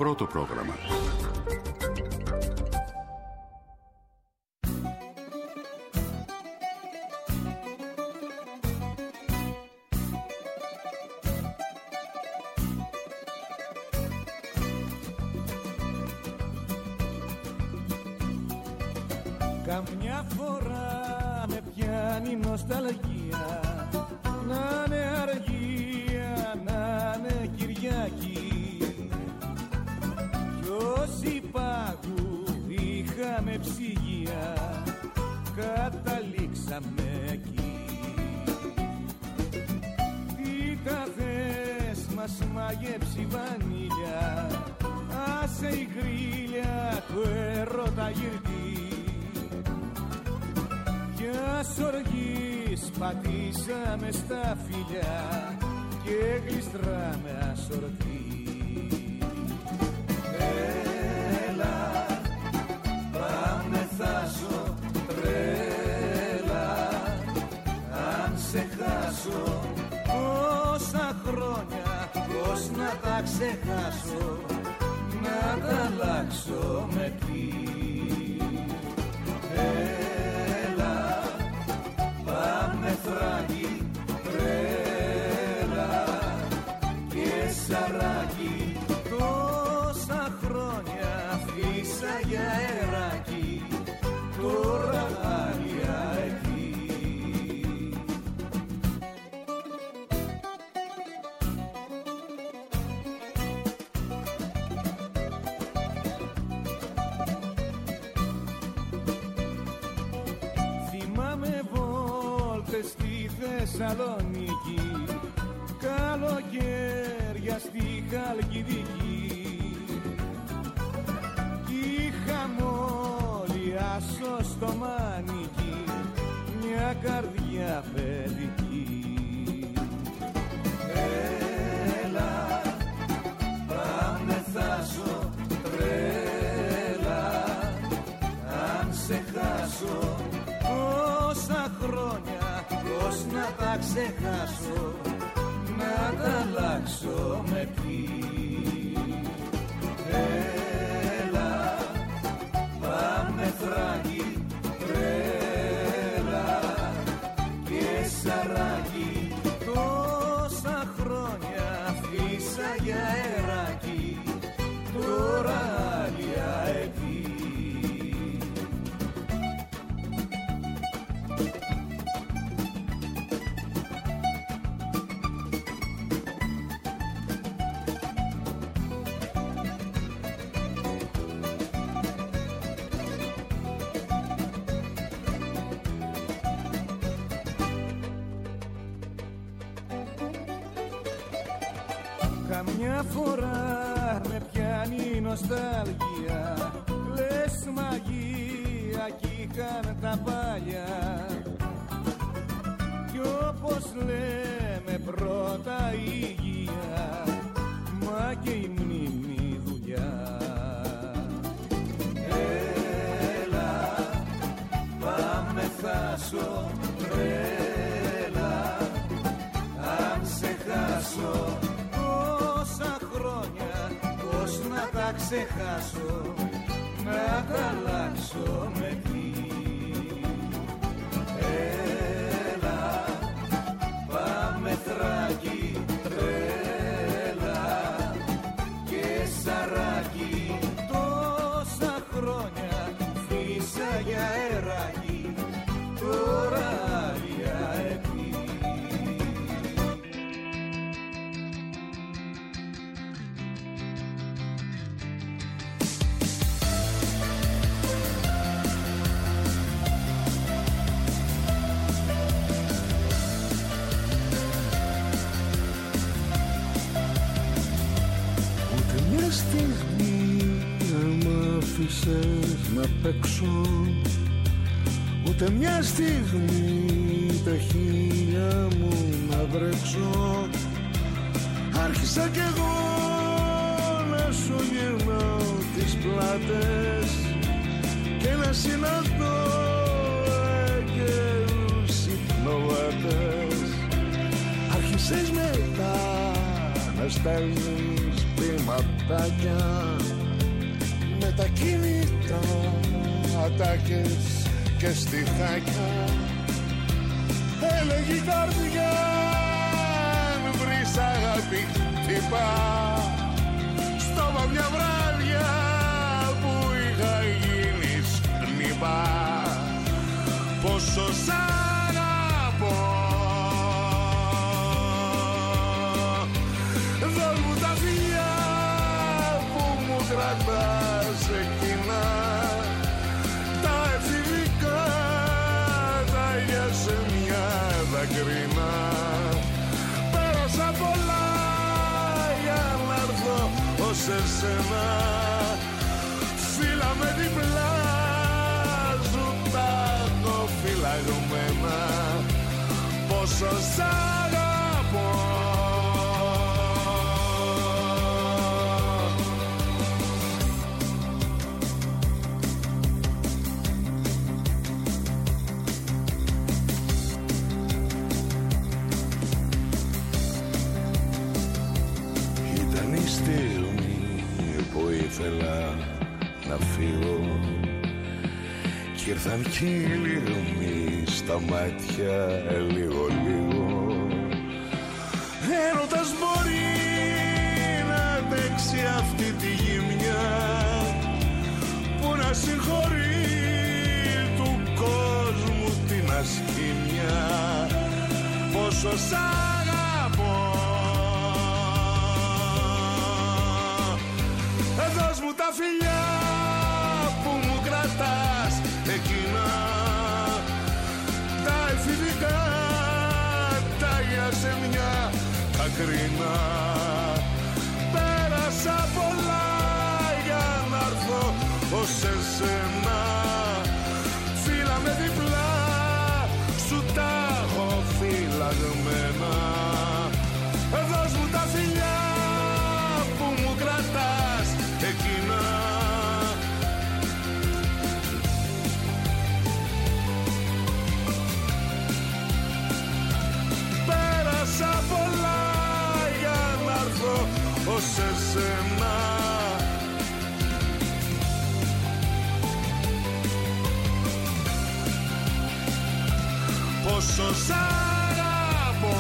Πρώτο πρόγραμμα. Καμιά φορά με πιάνει νοσταλγία, να είναι αργία, να είναι Κυριακή, κι όσοι πάγου είχαμε ψυγεία, καταλήξαμε εκεί. Τι τα θες, μας μαγέψει βανίλια, άσε η γρίλια του έρωτα γυρτή. Μια οργής πατήσαμε στα φιλιά και γλιστράμε ασορτή. Έλα, πάμε θάσω τρέλα, αν σε χάσω τόσα χρόνια πώς να τα ξεχάσω, να τα αλλάξω με τι. Πάμε Θράκη, τρέλα και Σαράκη, τόσα χρόνια φύσα για αεράκι, τώρα άλλια εκεί. Θυμάμαι στη Θεσσαλονίκη, καλοκαίρια στη Χαλκιδική, κι είχαμε όλοι άσο στο μάνικι, μια καρδιά παιδική. Έλα, πάμε θάσω τρέλα, αν σε χάσω τόσα χρόνια πώς να τα ξεχάσω, να τα αλλάξω με τι. Έλα, πάμε Θράκη, τρέλα και Σαράκη, τόσα χρόνια φύσα για αεράκι, τώρα άλλια εκεί. Καμιά φορά με πιάνει νοσταλγία, λες μαγεία κι είχαν τα παλιά, κι όπως λέμε πρώτα υγεία, μα και η μνήμη δουλειά. Έλα, πάμε θάσω τρέλα, αν σε χάσω τόσα χρόνια πώς να τα ξεχάσω, να τα αλλάξω με τι. Έλα, πάμε Θράκη, τρέλα και Σαράκη, τόσα χρόνια φύσα για αεράκι, τώρα άλλια εκεί. Να παίξω ούτε μια στιγμή τα χείλια μου να βρέξω. Άρχισα κι εγώ να σου γυρνάω τις πλάτες και να συναντώ αγγέλους υπνοβάτες. Άρχισες μετά να στέλνεις πείματα ματάκια με τα κινητά, ατάκες και στιχάκια. Έλεγε η καρδιά αν βρεις αγάπη χτυπά. Στόμα μια βράδια που είχα γίνει σκνήπα. Πόσο σ' αγαπώ. Δώσ' μου τα φιλιά που μου κρατάς εκείνα, τα εφηβικά, τα γιασεμιά δακρύνα. Πέρασα πολλά για να έρθω ως εσένα. Φύλλα με διπλά σου τα έχω φυλαγμένα. Πόσο σ' αγαπώ. Ήθελα να φύγω κι ήρθαν κι οι λιγμοί στα μάτια λίγο. Έρωτας μπορεί να αντέξει αυτή τη γυμνιά που να συγχωρεί του κόσμου την ασχήμια. Πόσο σ' αγαπώ. Δώσ' μου τα φιλιά που μου κρατάς εκείνα, τα εφηβικά, τα γιασεμιά ακρινά. Πέρασα πολλά για να έρθω ως εσένα. Φύλλα με διπλά σου τα έχω φυλαγμένα. Δώσ' μου τα φιλιά που μου κρατάς εκείνα. Πέρασα πολλά για να έρθω ως εσένα. Πόσο σ' αγαπώ.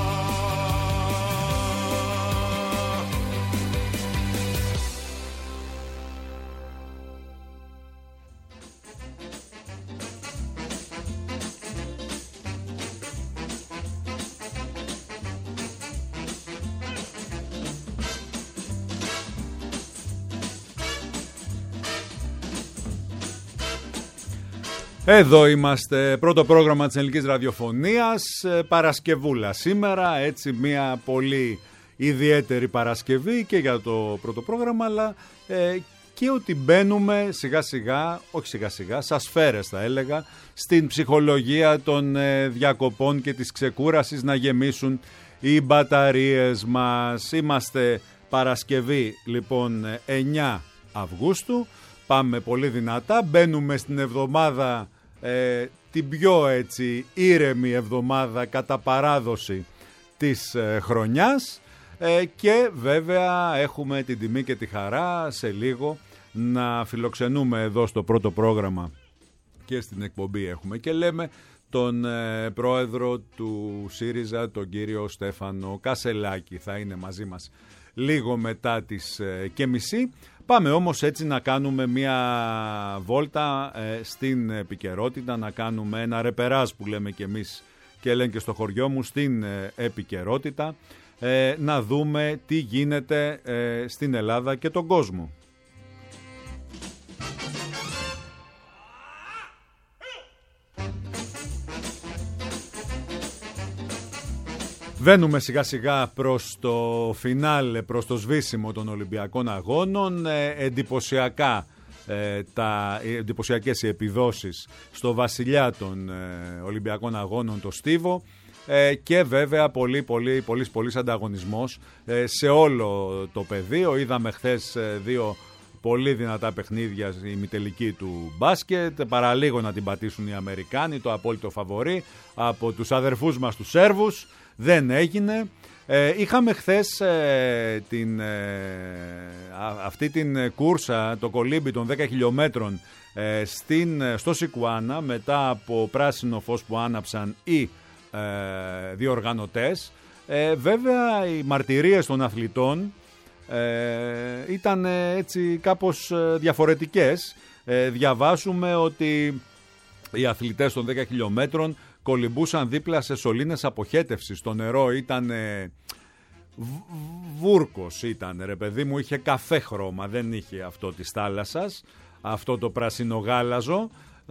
Εδώ είμαστε, πρώτο πρόγραμμα της ελληνικής ραδιοφωνίας, Παρασκευούλα σήμερα, έτσι μια πολύ ιδιαίτερη Παρασκευή και για το πρώτο πρόγραμμα, αλλά και ότι μπαίνουμε σιγά σιγά, όχι σιγά σιγά, σαν σφαίρες θα έλεγα, στην ψυχολογία των διακοπών και της ξεκούρασης, να γεμίσουν οι μπαταρίες μας. Είμαστε Παρασκευή λοιπόν 9 Αυγούστου, πάμε πολύ δυνατά, μπαίνουμε στην εβδομάδα, την πιο έτσι ήρεμη εβδομάδα κατά παράδοση της χρονιάς, και βέβαια έχουμε την τιμή και τη χαρά σε λίγο να φιλοξενούμε εδώ στο πρώτο πρόγραμμα και στην εκπομπή έχουμε και λέμε τον πρόεδρο του ΣΥΡΙΖΑ, τον κύριο Στέφανο Κασελάκη. Θα είναι μαζί μας λίγο μετά τις και μισή. Πάμε όμως έτσι να κάνουμε μια βόλτα στην επικαιρότητα, να κάνουμε ένα ρεπεράζ που λέμε και εμείς και λένε και στο χωριό μου, στην επικαιρότητα, να δούμε τι γίνεται στην Ελλάδα και τον κόσμο. Βαίνουμε σιγά σιγά προς το φινάλε, προς το σβήσιμο των Ολυμπιακών Αγώνων. Εντυπωσιακές οι επιδόσεις στο βασιλιά των Ολυμπιακών Αγώνων, το Στίβο, και βέβαια πολύς ανταγωνισμός σε όλο το πεδίο. Είδαμε χθες δύο πολύ δυνατά παιχνίδια, η ημιτελική του μπάσκετ, παραλίγο να την πατήσουν οι Αμερικάνοι, το απόλυτο φαβορί από τους αδερφούς μας τους Σέρβους. Δεν έγινε. Είχαμε χθες αυτή την κούρσα, το κολύμπι των 10 χιλιόμετρων στο Σικουάνα, μετά από πράσινο φως που άναψαν οι διοργανωτές. Βέβαια οι μαρτυρίες των αθλητών ήταν έτσι κάπως διαφορετικές. Διαβάζουμε ότι οι αθλητές των 10 χιλιόμετρων κολυμπούσαν δίπλα σε σωλήνες αποχέτευσης. Το νερό ήταν βούρκος, ήταν ρε παιδί μου, είχε καφέ χρώμα, δεν είχε αυτό της θάλασσας, αυτό το πρασινογάλαζο.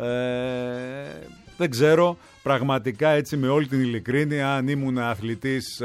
Δεν ξέρω πραγματικά, έτσι με όλη την ειλικρίνεια, αν ήμουν αθλητής,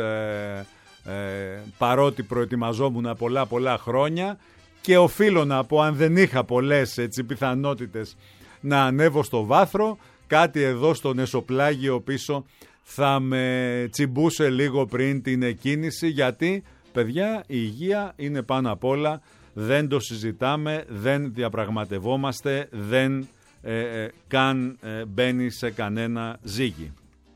παρότι προετοιμαζόμουν πολλά χρόνια, και οφείλω να πω, αν δεν είχα πολλές έτσι πιθανότητες να ανέβω στο βάθρο, κάτι εδώ στον εσωπλάγιο πίσω θα με τσιμπούσε λίγο πριν την εκκίνηση, γιατί παιδιά η υγεία είναι πάνω απ' όλα, δεν το συζητάμε, δεν διαπραγματευόμαστε, δεν καν μπαίνει σε κανένα ζύγι.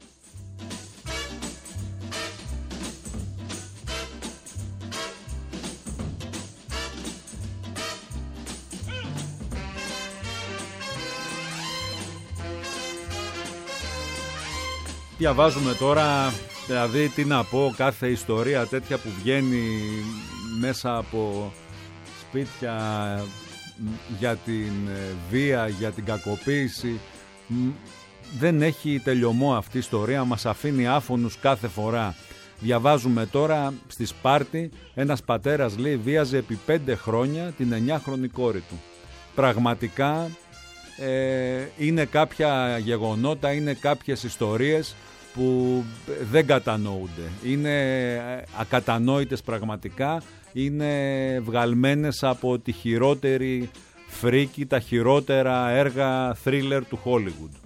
Διαβάζουμε τώρα, δηλαδή τι να πω, κάθε ιστορία τέτοια που βγαίνει μέσα από σπίτια για την βία, για την κακοποίηση, δεν έχει τελειωμό αυτή η ιστορία, μας αφήνει άφωνους κάθε φορά. Διαβάζουμε τώρα στη Σπάρτη, ένας πατέρας λέει βίαζε επί 5 χρόνια την 9χρονη κόρη του. Πραγματικά είναι κάποια γεγονότα, είναι κάποιες ιστορίες που δεν κατανοούνται. Είναι ακατανόητες πραγματικά, είναι βγαλμένες από τη χειρότερη φρίκη, τα χειρότερα έργα θρίλερ του Hollywood.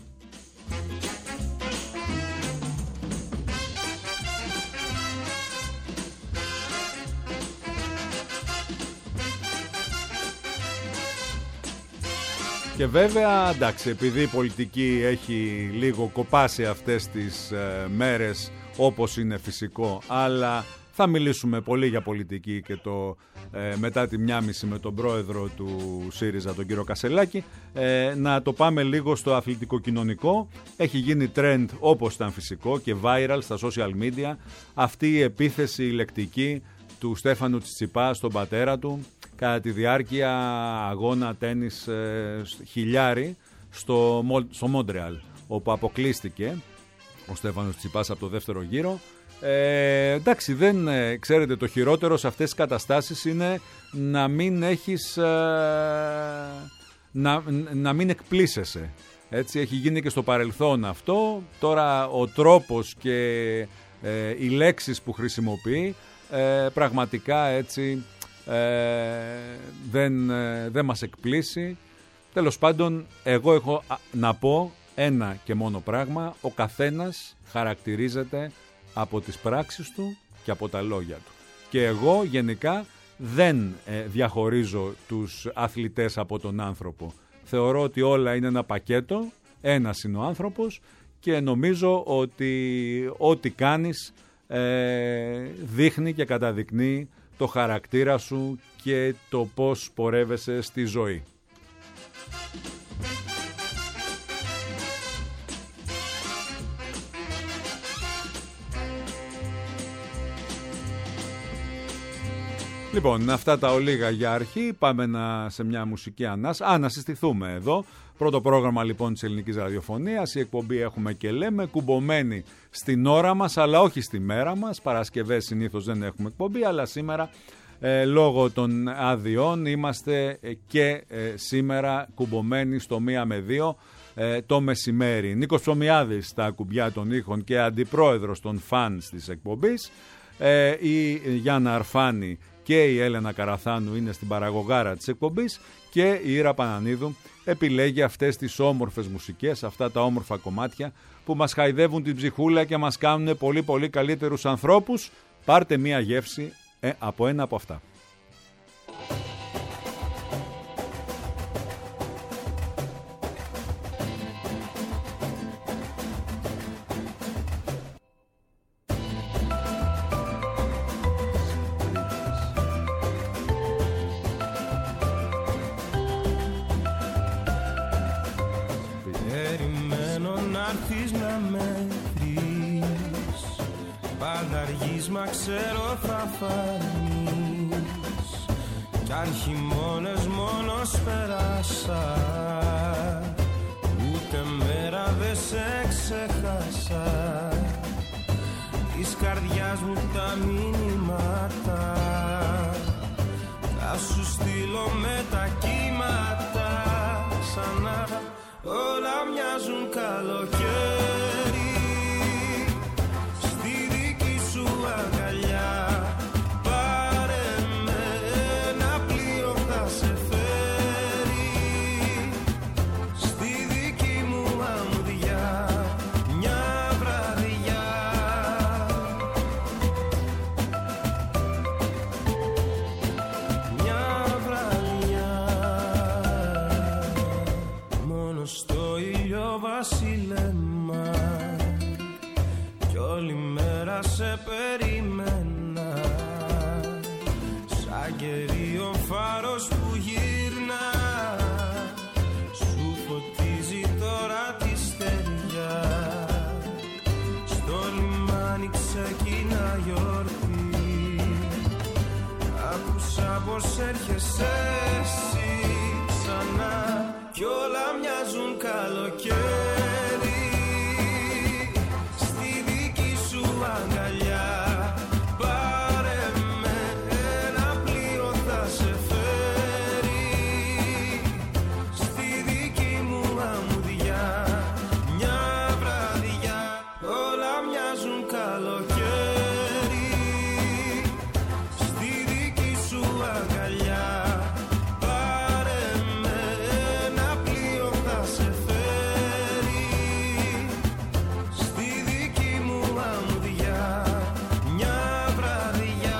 Και βέβαια, εντάξει, επειδή η πολιτική έχει λίγο κοπάσει αυτές τις μέρες, όπως είναι φυσικό, αλλά θα μιλήσουμε πολύ για πολιτική και το μετά τη 1:30 με τον πρόεδρο του ΣΥΡΙΖΑ, τον κύριο Κασελάκη. Να το πάμε λίγο στο αθλητικό-κοινωνικό. Έχει γίνει trend, όπως ήταν φυσικό, και viral στα social media αυτή η επίθεση λεκτική του Στέφανου Τσιτσιπά στον πατέρα του κατά τη διάρκεια αγώνα τένις χιλιάρι στο Μόντρεαλ, όπου αποκλείστηκε ο Στέφανος Τσιτσιπάς από το δεύτερο γύρο. Εντάξει, δεν ξέρετε, το χειρότερο σε αυτές τις καταστάσεις είναι να μην έχεις να μην εκπλήσεσαι. Έτσι έχει γίνει και στο παρελθόν αυτό. Τώρα ο τρόπος και οι λέξεις που χρησιμοποιεί πραγματικά έτσι δεν μας εκπλήσει. Τέλος πάντων, εγώ έχω να πω ένα και μόνο πράγμα: ο καθένας χαρακτηρίζεται από τις πράξεις του και από τα λόγια του. Και εγώ γενικά δεν διαχωρίζω τους αθλητές από τον άνθρωπο. Θεωρώ ότι όλα είναι ένα πακέτο, ένας είναι ο άνθρωπος, και νομίζω ότι ό,τι κάνεις δείχνει και καταδεικνύει το χαρακτήρα σου και το πώς πορεύεσαι στη ζωή. Λοιπόν, αυτά τα ολίγα για αρχή. Πάμε σε μια μουσική ανάσα. Να συστηθούμε εδώ. Πρώτο πρόγραμμα λοιπόν της ελληνικής ραδιοφωνίας. Η εκπομπή έχουμε και λέμε, κουμπωμένη στην ώρα μας, αλλά όχι στη μέρα μας. Παρασκευές συνήθως δεν έχουμε εκπομπή, αλλά σήμερα λόγω των αδειών είμαστε και σήμερα κουμπωμένοι στο 1 με 2 το μεσημέρι. Νίκος Ψωμιάδης στα κουμπιά των ήχων και αντιπρόεδρος των φανς της εκπομπής. Η Γιάννα Αρφάνη και η Έλενα Καραθάνου είναι στην παραγωγάρα της εκπομπής, και η Ήρα Πανανίδου επιλέγει αυτές τις όμορφες μουσικές, αυτά τα όμορφα κομμάτια που μας χαϊδεύουν την ψυχούλα και μας κάνουν πολύ πολύ καλύτερους ανθρώπους. Πάρτε μία γεύση από ένα από αυτά. έρθεις να με βρεις, πάντα αργείς μα ξέρω θα φανείς. Κι αν χειμώνες μόνος πέρασα, ούτε μέρα δε σε ξεχάσα. Της καρδιάς μου τα μηνύματα θα σου στείλω με τα κύματα. Ξανά όλα μοιάζουν καλοκαίρι στη δική σου αγκαλιά. Πάρε με, ένα πλοίο θα σε φέρει στη δική μου αμμουδιά μια βραδιά. Μια βραδιά μόνο στο ηλιοβασίλεμα κι όλη μέρα σε περιμένα. Σαν κερίο φάρος που γύρνα σου φωτίζει τώρα τη στεριά. Στο λιμάνι ξεκινά γιορτή, άκουσα πως έρχεσαι εσύ ξανά κι όλα μοιάζουν καλοκαίρι στη δική σου αγκαλιά. Πάρε με, ένα πλοίο θα σε φέρει στη δική μου αμμουδιά μια βραδιά. Όλα μοιάζουν καλοκαίρι στη δική σου αγκαλιά. Πάρε με, ένα πλοίο θα σε φέρει στη δική μου αμμουδιά μια βραδιά.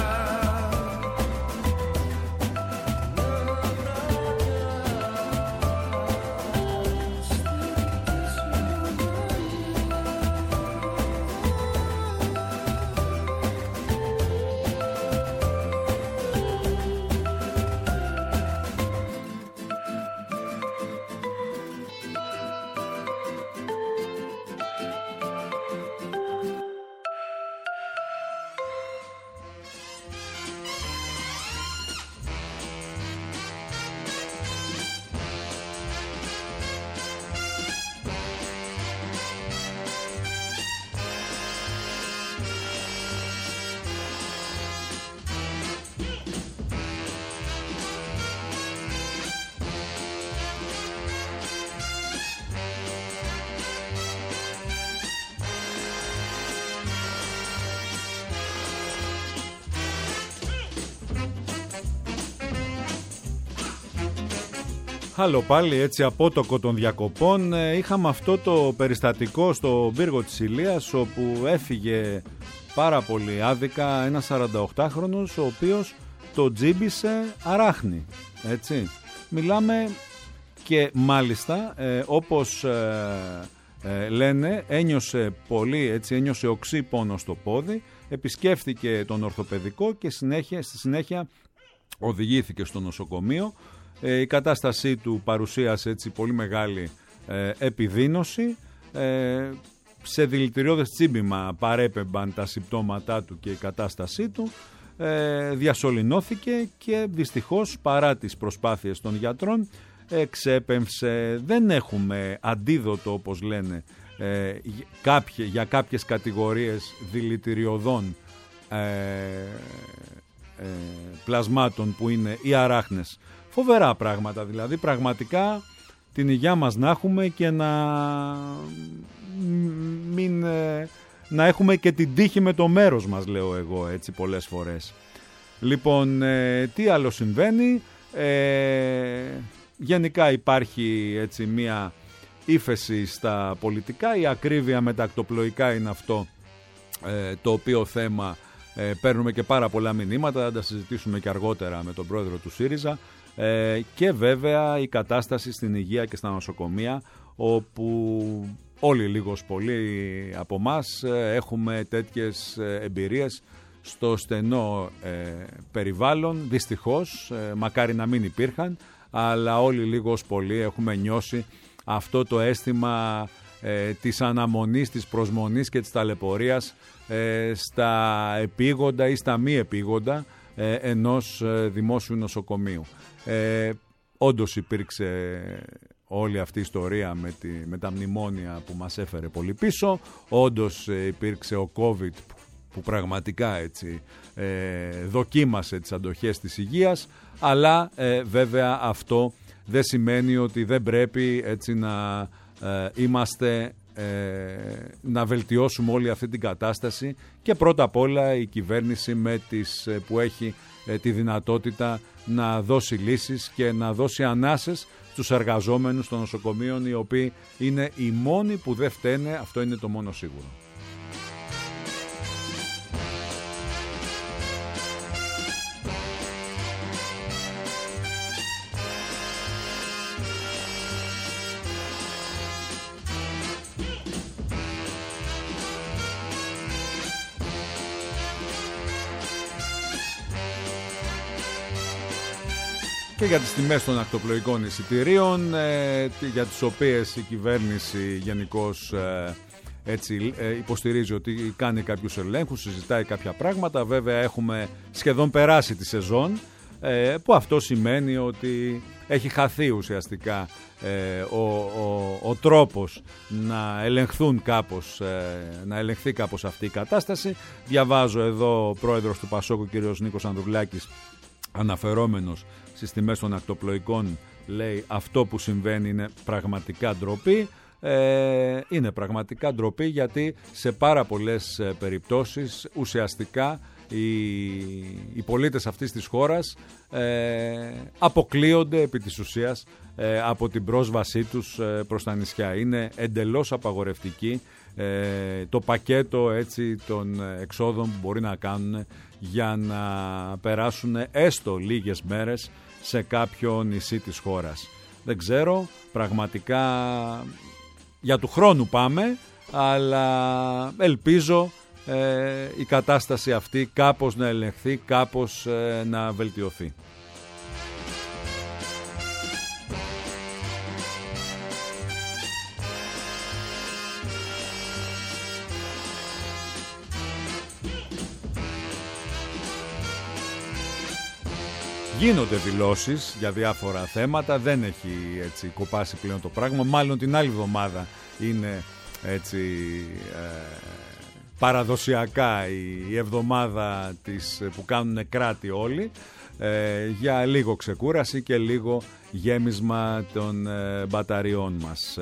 Άλλο πάλι έτσι απότοκο των διακοπών. Είχαμε αυτό το περιστατικό στο πύργο της Ηλίας, όπου έφυγε πάρα πολύ άδικα ένας 48χρονος ο οποίος το τζίμπησε αράχνη, έτσι. Μιλάμε και μάλιστα όπως λένε ένιωσε πολύ, έτσι, ένιωσε οξύ πόνο στο πόδι, επισκέφθηκε τον ορθοπαιδικό και στη συνέχεια οδηγήθηκε στο νοσοκομείο. Η κατάστασή του παρουσίασε έτσι πολύ μεγάλη επιδείνωση. Σε δηλητηριώδες τσίμπημα παρέπεμπαν τα συμπτώματά του και η κατάστασή του. Διασωληνώθηκε και δυστυχώς παρά τις προσπάθειες των γιατρών εξέπεμψε. Δεν έχουμε αντίδοτο, όπως λένε, για κάποιες κατηγορίες δηλητηριωδών πλασμάτων που είναι οι αράχνες. Φοβερά πράγματα δηλαδή, πραγματικά την υγειά μας να έχουμε και να έχουμε και την τύχη με το μέρος μας, λέω εγώ έτσι πολλές φορές. Λοιπόν, τι άλλο συμβαίνει? Γενικά υπάρχει έτσι μία ύφεση στα πολιτικά. Η ακρίβεια με τα ακτοπλοϊκά είναι αυτό το οποίο θέμα παίρνουμε και πάρα πολλά μηνύματα, θα τα συζητήσουμε και αργότερα με τον πρόεδρο του ΣΥΡΙΖΑ. Και βέβαια η κατάσταση στην υγεία και στα νοσοκομεία, όπου όλοι λίγος πολύ από μας έχουμε τέτοιες εμπειρίες στο στενό περιβάλλον. Δυστυχώς, μακάρι να μην υπήρχαν, αλλά όλοι λίγος πολύ έχουμε νιώσει αυτό το αίσθημα της αναμονής, της προσμονής και της ταλαιπωρίας στα επίγοντα ή στα μη επίγοντα ενός δημόσιου νοσοκομείου. Όντως υπήρξε όλη αυτή η ιστορία με τα μνημόνια που μας έφερε πολύ πίσω. Όντως υπήρξε ο COVID που πραγματικά έτσι δοκίμασε τις αντοχές της υγείας, αλλά βέβαια αυτό δεν σημαίνει ότι δεν πρέπει έτσι να να βελτιώσουμε όλη αυτή την κατάσταση, και πρώτα απ' όλα η κυβέρνηση που έχει τη δυνατότητα να δώσει λύσεις και να δώσει ανάσες στους εργαζόμενους των νοσοκομείων, οι οποίοι είναι οι μόνοι που δεν φταίνε, αυτό είναι το μόνο σίγουρο. Και για τις τιμές των ακτοπλοϊκών εισιτηρίων, για τις οποίες η κυβέρνηση γενικώς υποστηρίζει ότι κάνει κάποιους ελέγχους, συζητάει κάποια πράγματα. Βέβαια έχουμε σχεδόν περάσει τη σεζόν, που αυτό σημαίνει ότι έχει χαθεί ουσιαστικά ο τρόπος να ελεγχθεί κάπως αυτή η κατάσταση. Διαβάζω εδώ ο πρόεδρος του Πασόκ, ο κ. Νίκος Ανδρουλάκης, αναφερόμενος στις τιμές των ακτοπλοϊκών, λέει: αυτό που συμβαίνει είναι πραγματικά ντροπή. Είναι πραγματικά ντροπή, γιατί σε πάρα πολλές περιπτώσεις ουσιαστικά οι πολίτες αυτής της χώρας αποκλείονται επί της ουσίας από την πρόσβασή τους προς τα νησιά. Είναι εντελώς απαγορευτική το πακέτο των εξόδων που μπορεί να κάνουν για να περάσουν έστω λίγες μέρες σε κάποιο νησί της χώρας. Δεν ξέρω, πραγματικά για του χρόνου πάμε, αλλά ελπίζω η κατάσταση αυτή κάπως να ελεγχθεί, κάπως να βελτιωθεί. Γίνονται δηλώσεις για διάφορα θέματα, δεν έχει έτσι κοπάσει πλέον το πράγμα. Μάλλον την άλλη εβδομάδα είναι έτσι παραδοσιακά η εβδομάδα που κάνουν κράτη όλοι, για λίγο ξεκούραση και λίγο γέμισμα των μπαταριών μας.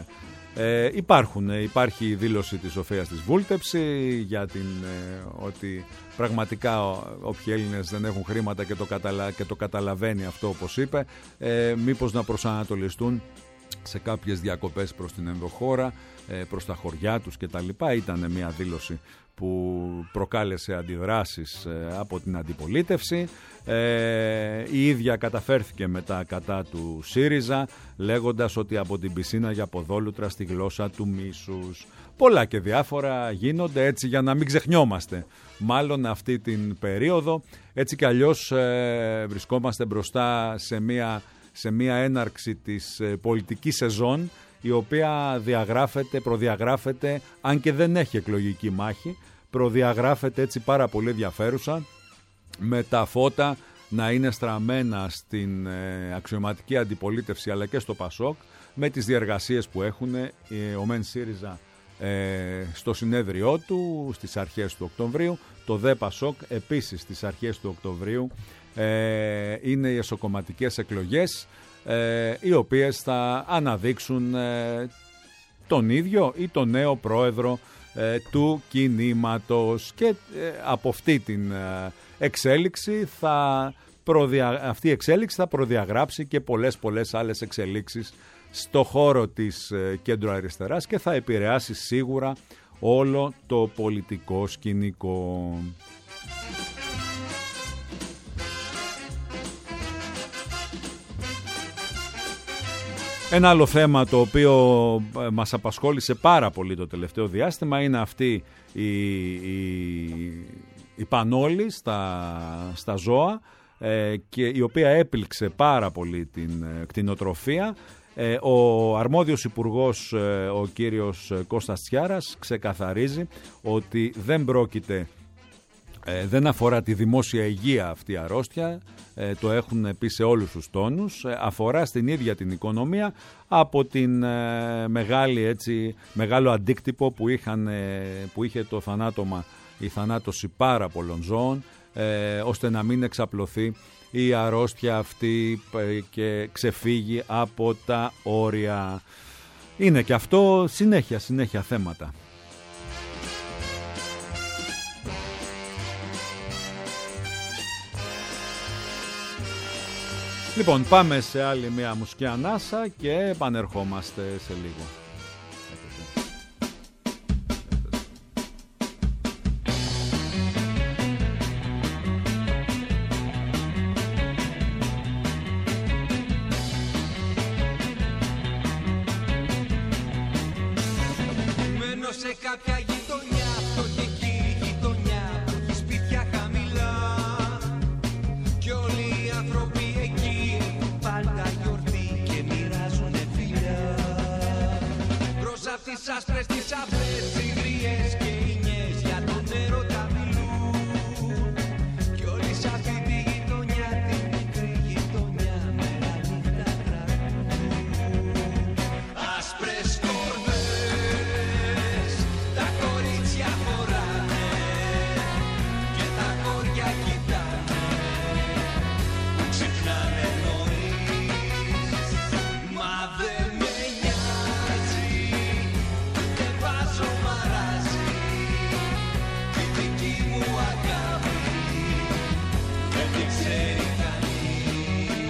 Υπάρχει η δήλωση της Σοφίας της Βούλτεψη για ότι πραγματικά όποιοι Έλληνες δεν έχουν χρήματα και το καταλαβαίνει αυτό, όπως είπε, μήπως να προσανατολιστούν σε κάποιες διακοπές προς την ενδοχώρα, προς τα χωριά τους κτλ. Ήταν μια δήλωση που προκάλεσε αντιδράσεις από την αντιπολίτευση. Η ίδια καταφέρθηκε μετά κατά του ΣΥΡΙΖΑ, λέγοντας ότι από την πισίνα για ποδόλουτρα στη γλώσσα του μίσους. Πολλά και διάφορα γίνονται έτσι για να μην ξεχνιόμαστε. Μάλλον αυτή την περίοδο, έτσι κι αλλιώς βρισκόμαστε μπροστά σε μια έναρξη της πολιτικής σεζόν, η οποία προδιαγράφεται, αν και δεν έχει εκλογική μάχη, προδιαγράφεται έτσι πάρα πολύ ενδιαφέρουσα, με τα φώτα να είναι στραμμένα στην αξιωματική αντιπολίτευση αλλά και στο Πασόκ, με τις διεργασίες που έχουν ο ΜΕΝ ΣΥΡΙΖΑ στο συνέδριό του στις αρχές του Οκτωβρίου, το ΔΕ Πασόκ επίσης στις αρχές του Οκτωβρίου. Είναι οι εσωκομματικές εκλογές, οι οποίες θα αναδείξουν τον ίδιο ή τον νέο πρόεδρο του κινήματος, και από αυτή την εξέλιξη αυτή η εξέλιξη θα προδιαγράψει και πολλές άλλες εξελίξεις στο χώρο της κέντρο-αριστεράς και θα επηρεάσει σίγουρα όλο το πολιτικό σκηνικό. Ένα άλλο θέμα το οποίο μας απασχόλησε πάρα πολύ το τελευταίο διάστημα είναι αυτή η πανόλη στα ζώα, και η οποία έπληξε πάρα πολύ την κτηνοτροφία. Ο αρμόδιος υπουργός, ο κύριος Κώστας Τσιάρας, ξεκαθαρίζει ότι δεν αφορά τη δημόσια υγεία αυτή η αρρώστια, το έχουν πει σε όλους τους τόνους, αφορά στην ίδια την οικονομία από την μεγάλο αντίκτυπο που είχε η θανάτωση πάρα πολλών ζώων, ώστε να μην εξαπλωθεί η αρρώστια αυτή και ξεφύγει από τα όρια. Είναι και αυτό συνέχεια θέματα. Λοιπόν, πάμε σε άλλη μια μουσική ανάσα και επανερχόμαστε σε λίγο. Μένω σε κάποια γειτονιά, φτωχική γειτονιά που έχει σπίτια χαμηλά κι όλοι οι άνθρωποι εκεί έχουν πάντα γιορτή και μοιράζουνε φιλιά. Προς απ' τις άσπρες, τις απλές, υγρίες και ίνιες για τον έρωτα μιλούν κι όλοι σ' αυτή τη γειτονιά, τη μικρή γειτονιά, μέρα νύχτα τραγουδούν. Άσπρες κορδές τα κορίτσια φοράνε και τα κοριά κοιτάνε που ξυπνάνε νωρίς. Μα δεν με νοιάζει, δεν βάζω μαράζι, τη δική μου αγάπη δεν την ξέρει κανείς.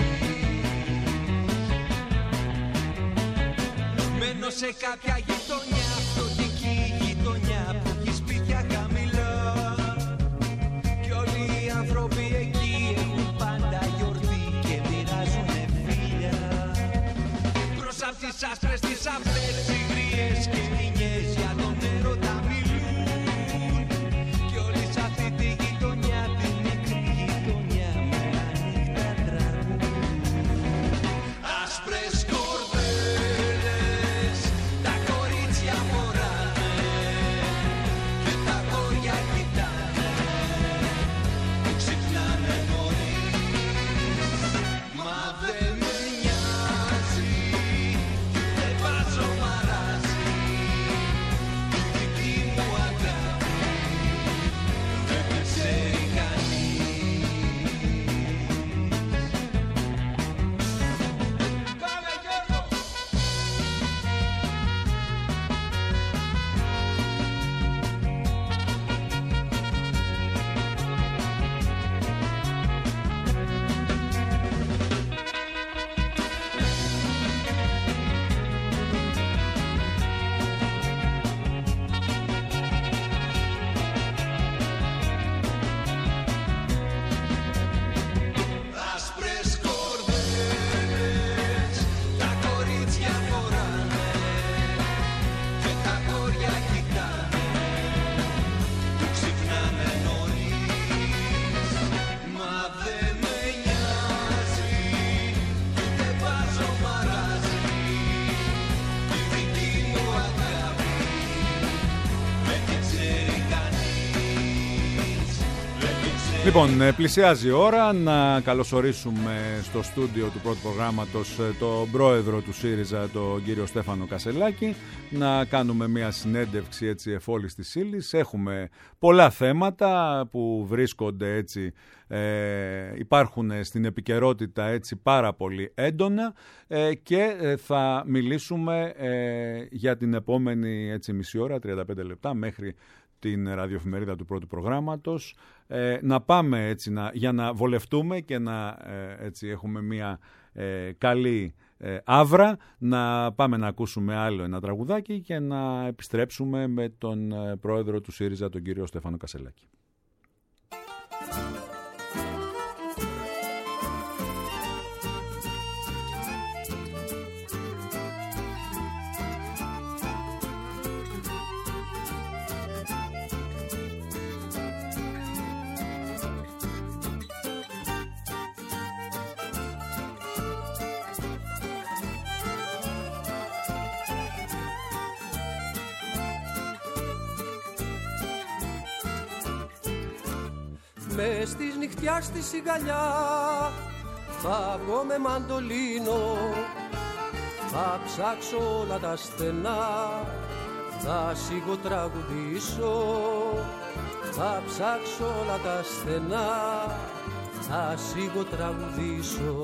Μένω σε κάποια γειτονιά, φτωχική γειτονιά που έχει σπίτια χαμηλά κι όλοι οι άνθρωποι εκεί έχουν πάντα γιορτή και μοιράζουνε φιλιά. Προς απ' τις άσπρες, τις απλές, υγρίες και ίνιες για τον έρωτα μιλούν κι όλοι σ' αυτή τη γειτονιά, τη μικρή γειτονιά, μέρα νύχτα τραγουδούν. Άσπρες κορδέλες τα κορίτσια φοράνε και τα κοριά κοιτάνε που ξυπνάνε νωρίς. Μα δεν με νοιάζει, δεν βάζω μαράζι, τη δική μου αγάπη δεν την ξέρει κανείς. Πάμε Γιώργο! Άσπρες κορδέλες τα κορίτσια φοράνε και τα κοριά κοιτάνε που ξυπνάνε νωρίς. Μα δεν με νοιάζει, δεν βάζω μαράζι, τη δική μου αγάπη δεν την ξέρει κανείς, δεν την ξέρει. Λοιπόν, πλησιάζει η ώρα να καλωσορίσουμε στο στούντιο του πρώτου προγράμματος τον πρόεδρο του ΣΥΡΙΖΑ, τον κύριο Στέφανο Κασελάκη, να κάνουμε μια συνέντευξη έτσι εφόλης της ύλης. Έχουμε πολλά θέματα που βρίσκονται έτσι, υπάρχουν στην επικαιρότητα έτσι πάρα πολύ έντονα και θα μιλήσουμε για την επόμενη έτσι μισή ώρα, 35 λεπτά μέχρι την ραδιοεφημερίδα του πρώτου προγράμματος, να πάμε έτσι για να βολευτούμε και να έτσι έχουμε μια καλή άβρα, να πάμε να ακούσουμε άλλο ένα τραγουδάκι και να επιστρέψουμε με τον πρόεδρο του ΣΥΡΙΖΑ, τον κύριο Στέφανο Κασελάκη. μες της νυχτιάς στη σιγαλιά θα βγω με μαντολίνο, θα ψάξω όλα τα στενά, θα σιγοτραγουδήσω, θα ψάξω όλα τα στενά, θα σιγοτραγουδήσω.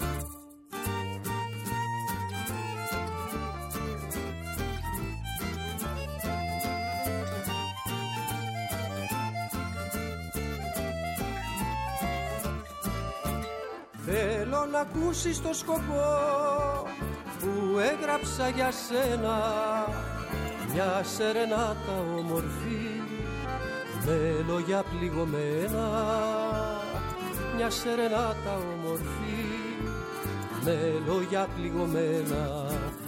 Θέλω να ακούσεις το σκοπό που έγραψα για σένα, μια σερενάτα όμορφη με λόγια πληγωμένα, μια σερενάτα όμορφη με λόγια πληγωμένα.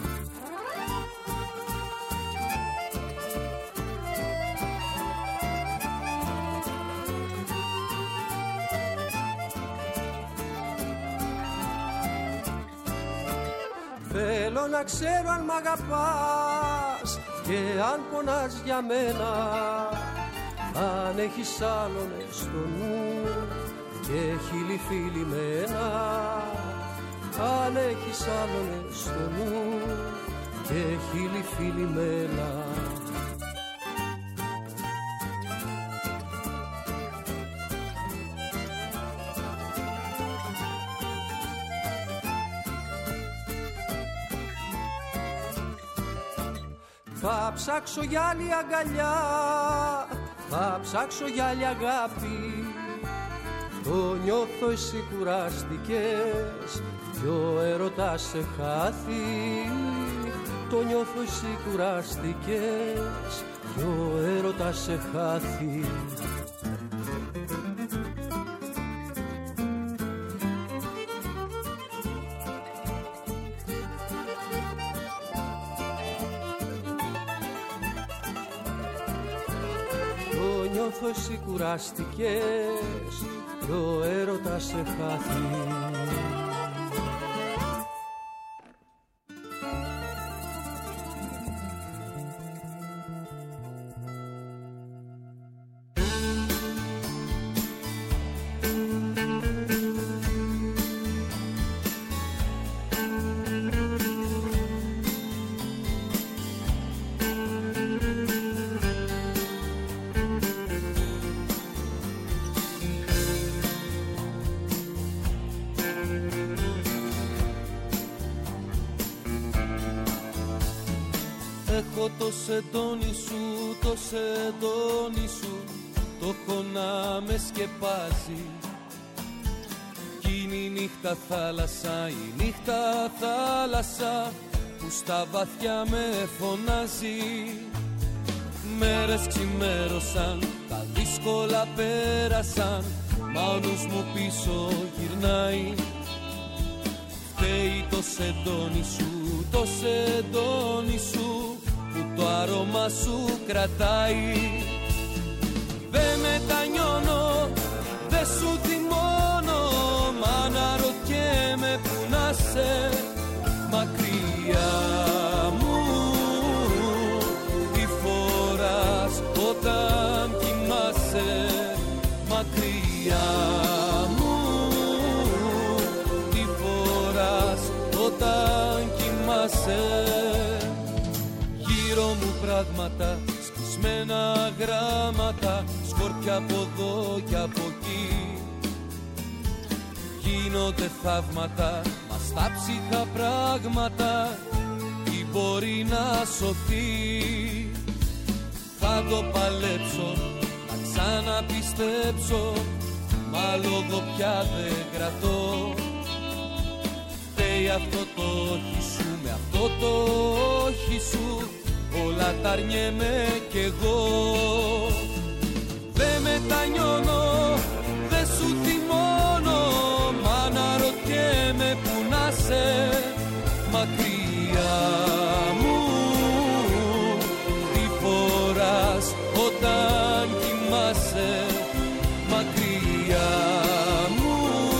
Θέλω να ξέρω αν μ' αγαπάς και αν πονάς για μένα, αν έχεις άλλον στο νου και χείλη φιλημένα, αν έχεις άλλον στο νου και χείλη φιλημένα. Θα ψάξω για άλλη αγκαλιά, θα ψάξω για άλλη αγάπη. Το νιώθω εσύ κουράστηκες κι ο έρωτας σε χάθη. Το νιώθω εσύ κουράστηκες κι ο έρωτας σε χάθη. Νιώθω εσύ κουράστηκες κι ο έρωτας σε χάθη. Έχω το σεντόνι σου, το σεντόνι σου, το έχω να με σκεπάζει. Κι είναι η νύχτα θάλασσα, η νύχτα θάλασσα που στα βαθιά με φωνάζει. Μέρες ξημέρωσαν, τα δύσκολα πέρασαν, μα ο νους μου πίσω γυρνάει. Φταίει το σεντόνι σου, το σεντόνι σου που το άρωμα σου κρατάει. Δε μετανιώνω, δε σου θυμώνω, μα αναρωτιέμαι που να σε μακριά μου. Τι φοράς όταν κοιμάσαι μακριά μου, τι φοράς όταν κοιμάσαι. Γύρω μου πράγματα, σκισμένα γράμματα, σκόρπια από εδώ και από εκεί. Γίνονται θαύματα, μα στα ψυχα πράγματα, τι μπορεί να σωθεί. Θα το παλέψω, θα ξαναπιστέψω, μα λόγω πια δεν κρατώ. Φταίει αυτό το όχι σου, με αυτό το όχι σου όλα τα αρνιέμαι κι εγώ. Δε μετανιώνω, δε σου θυμώνω, μα αναρωτιέμαι που να σε μακριά μου. Τι φοράς όταν κοιμάσαι μακριά μου,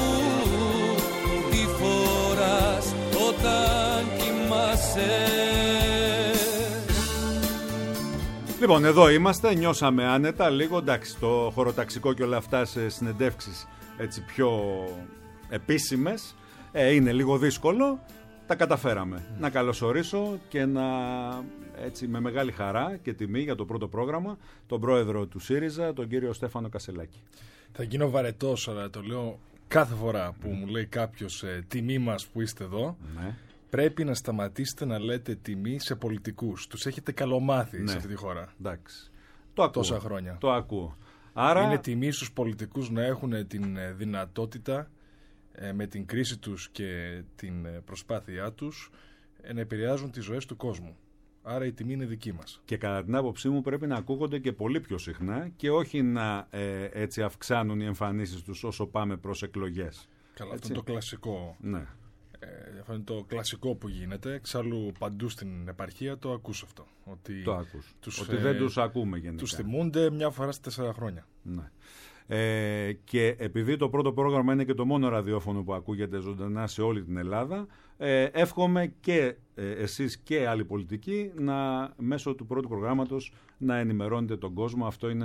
τι φοράς όταν κοιμάσαι. Λοιπόν, εδώ είμαστε, νιώσαμε άνετα λίγο, εντάξει, το χωροταξικό και όλα αυτά σε συνεντεύξεις έτσι πιο επίσημες, είναι λίγο δύσκολο, τα καταφέραμε. Να καλωσορίσω και να, έτσι με μεγάλη χαρά και τιμή για το πρώτο πρόγραμμα, τον πρόεδρο του ΣΥΡΙΖΑ, τον κύριο Στέφανο Κασελάκη. Θα γίνω βαρετός, αλλά το λέω κάθε φορά που μου λέει κάποιος τιμή μας που είστε εδώ. Ναι. Πρέπει να σταματήσετε να λέτε τιμή σε πολιτικούς. Τους έχετε καλομάθει σε αυτή τη χώρα. Εντάξει. Το ακούω. Τόσα χρόνια. Το ακούω. Άρα... Είναι τιμή στους πολιτικούς να έχουν την δυνατότητα με την κρίση τους και την προσπάθειά τους να επηρεάζουν τις ζωές του κόσμου. Άρα η τιμή είναι δική μας. Και κατά την άποψή μου πρέπει να ακούγονται και πολύ πιο συχνά και όχι να έτσι αυξάνουν οι εμφανίσεις τους όσο πάμε προς εκλογές. Καλά, αυτό είναι το κλασικό. Ναι. Αυτό είναι το κλασικό που γίνεται. Εξάλλου παντού στην επαρχία το ακούς αυτό. Ότι το ακούς. Ότι δεν τους ακούμε γενικά. Τους θυμούνται μια φορά στα 4 χρόνια. Ναι. Και επειδή το πρώτο πρόγραμμα είναι και το μόνο ραδιόφωνο που ακούγεται ζωντανά σε όλη την Ελλάδα, εύχομαι και εσείς και άλλοι πολιτικοί να μέσω του πρώτου προγράμματος να ενημερώνετε τον κόσμο. Αυτό είναι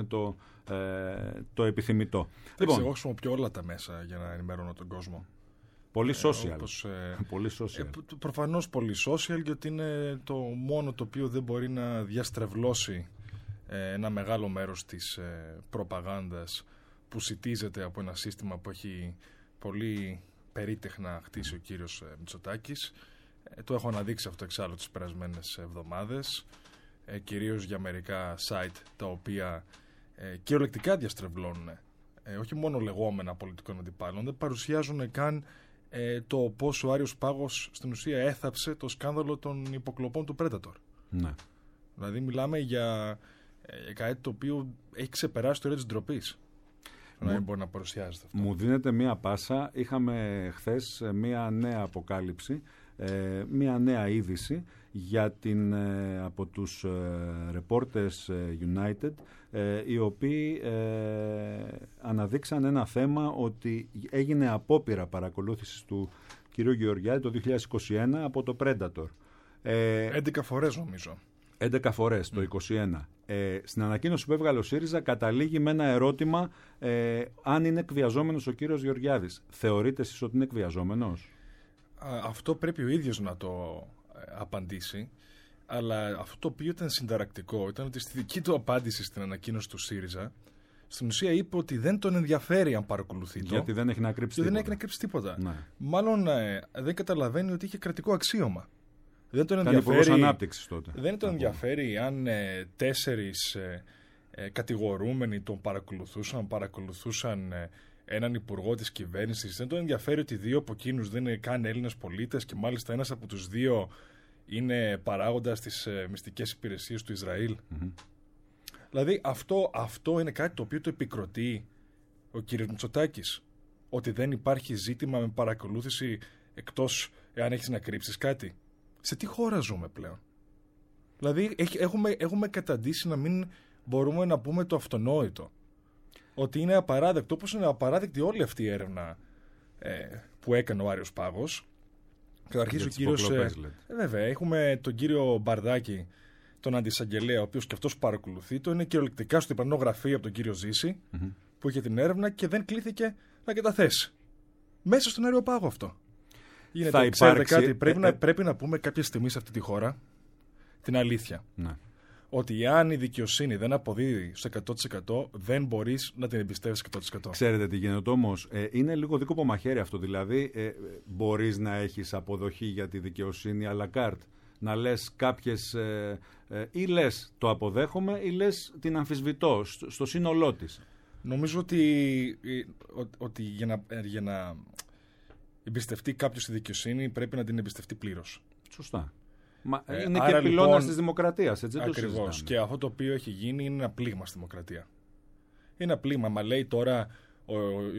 το επιθυμητό. Λοιπόν, εγώ χρησιμοποιώ όλα τα μέσα για να ενημερώνω τον κόσμο. Πολύ social. Πολύ social. Προφανώς πολύ social, γιατί είναι το μόνο το οποίο δεν μπορεί να διαστρεβλώσει ένα μεγάλο μέρος της προπαγάνδας που σιτίζεται από ένα σύστημα που έχει πολύ περίτεχνα χτίσει ο κύριος Μητσοτάκης. Το έχω αναδείξει αυτό εξάλλου τις περασμένες εβδομάδες, κυρίως για μερικά site τα οποία κυριολεκτικά διαστρεβλώνουν όχι μόνο λεγόμενα πολιτικών αντιπάλων, δεν παρουσιάζουν καν το πώς ο Άριος Πάγος στην ουσία έθαψε το σκάνδαλο των υποκλοπών του Predator. Ναι. Δηλαδή μιλάμε για κάτι το οποίο έχει ξεπεράσει το όριο της ντροπής. Να μην μπορεί να παρουσιάζεται αυτό. Μου δίνεται μία πάσα. Είχαμε χθες μία νέα αποκάλυψη, μία νέα είδηση για από τους Reporters United, οι οποίοι αναδείξαν ένα θέμα ότι έγινε απόπειρα παρακολούθησης του κ. Γεωργιάδη το 2021 από το Predator. 11 φορές νομίζω. 11 φορές το 2021. Στην ανακοίνωση που έβγαλε ο ΣΥΡΙΖΑ καταλήγει με ένα ερώτημα αν είναι εκβιαζόμενος ο κύριος Γεωργιάδης. Θεωρείτε εσείς ότι είναι εκβιαζόμενος? Αυτό πρέπει ο ίδιος να το απαντήσει, αλλά αυτό το οποίο ήταν συνταρακτικό ήταν ότι στη δική του απάντηση στην ανακοίνωση του ΣΥΡΙΖΑ στην ουσία είπε ότι δεν τον ενδιαφέρει αν παρακολουθεί το. Γιατί δεν έχει να κρύψει τίποτα. Δεν έχει να κρύψει τίποτα. Ναι. Μάλλον δεν καταλαβαίνει ότι είχε κρατικό αξίωμα. Δεν τον ενδιαφέρει. Ανάπτυξης τότε. Δεν τον ενδιαφέρει αν 4 κατηγορούμενοι τον παρακολουθούσαν έναν υπουργό της κυβέρνησης. Δεν τον ενδιαφέρει ότι 2 από εκείνους δεν είναι καν Έλληνες πολίτες και μάλιστα ένας από τους 2 είναι παράγοντας στις μυστικές υπηρεσίες του Ισραήλ. Mm-hmm. Δηλαδή αυτό είναι κάτι το οποίο το επικροτεί ο κύριος Μητσοτάκης. Ότι δεν υπάρχει ζήτημα με παρακολούθηση εκτός εάν έχεις να κρύψεις κάτι. Σε τι χώρα ζούμε πλέον? Δηλαδή έχουμε καταντήσει να μην μπορούμε να πούμε το αυτονόητο. Ότι είναι απαράδεκτο, όπως είναι απαράδεκτη όλη αυτή η έρευνα που έκανε ο Άριος Πάγος. Καταρχήν ο κύριος... βέβαια, έχουμε τον κύριο Μπαρδάκη, τον αντισαγγελέα, ο οποίος και αυτός παρακολουθεί. Το είναι κυριολεκτικά στο διπλανό γραφείο από τον κύριο Ζήση, που είχε την έρευνα και δεν κλήθηκε να καταθέσει. Μέσα στον Άριο Πάγο αυτό. Γίνεται, ξέρετε κάτι, πρέπει να πούμε κάποια στιγμή σε αυτή τη χώρα την αλήθεια. Ναι. Ότι αν η δικαιοσύνη δεν αποδίδει στο 100%, δεν μπορείς να την εμπιστεύεις 100%. Ξέρετε τι γίνεται όμως? Είναι λίγο δίκοπο μαχαίρι αυτό. Δηλαδή, μπορείς να έχεις αποδοχή για τη δικαιοσύνη à la carte. Να λες κάποιες... ή λες το αποδέχομαι ή λες την αμφισβητώ στο σύνολό της. Νομίζω ότι για να εμπιστευτεί κάποιος τη δικαιοσύνη πρέπει να την εμπιστευτεί πλήρως. Σωστά. Μα είναι και πυλώνας λοιπόν, της δημοκρατίας, έτσι. Ακριβώς. Και αυτό το οποίο έχει γίνει είναι ένα πλήγμα στη δημοκρατία. Είναι ένα πλήγμα. Μα λέει τώρα ο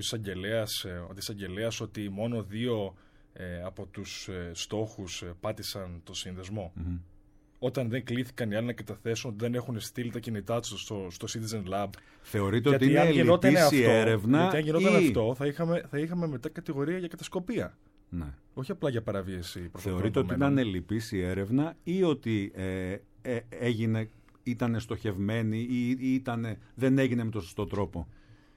εισαγγελέας ότι μόνο 2 από τους στόχους πάτησαν το σύνδεσμο. Mm-hmm. Όταν δεν κλήθηκαν οι άλλοι να καταθέσουν, ότι δεν έχουν στείλει τα κινητά τους στο Citizen Lab. Θεωρείτε ότι είναι ελλειπής η έρευνα? Γιατί αν γινόταν αυτό θα είχαμε μετά κατηγορία για κατασκοπία. Ναι. Όχι απλά για παραβίαση. Θεωρείτε ότι ήταν ελλειπής η έρευνα ή ότι έγινε ήταν στοχευμένη ή δεν έγινε με τον σωστό τρόπο?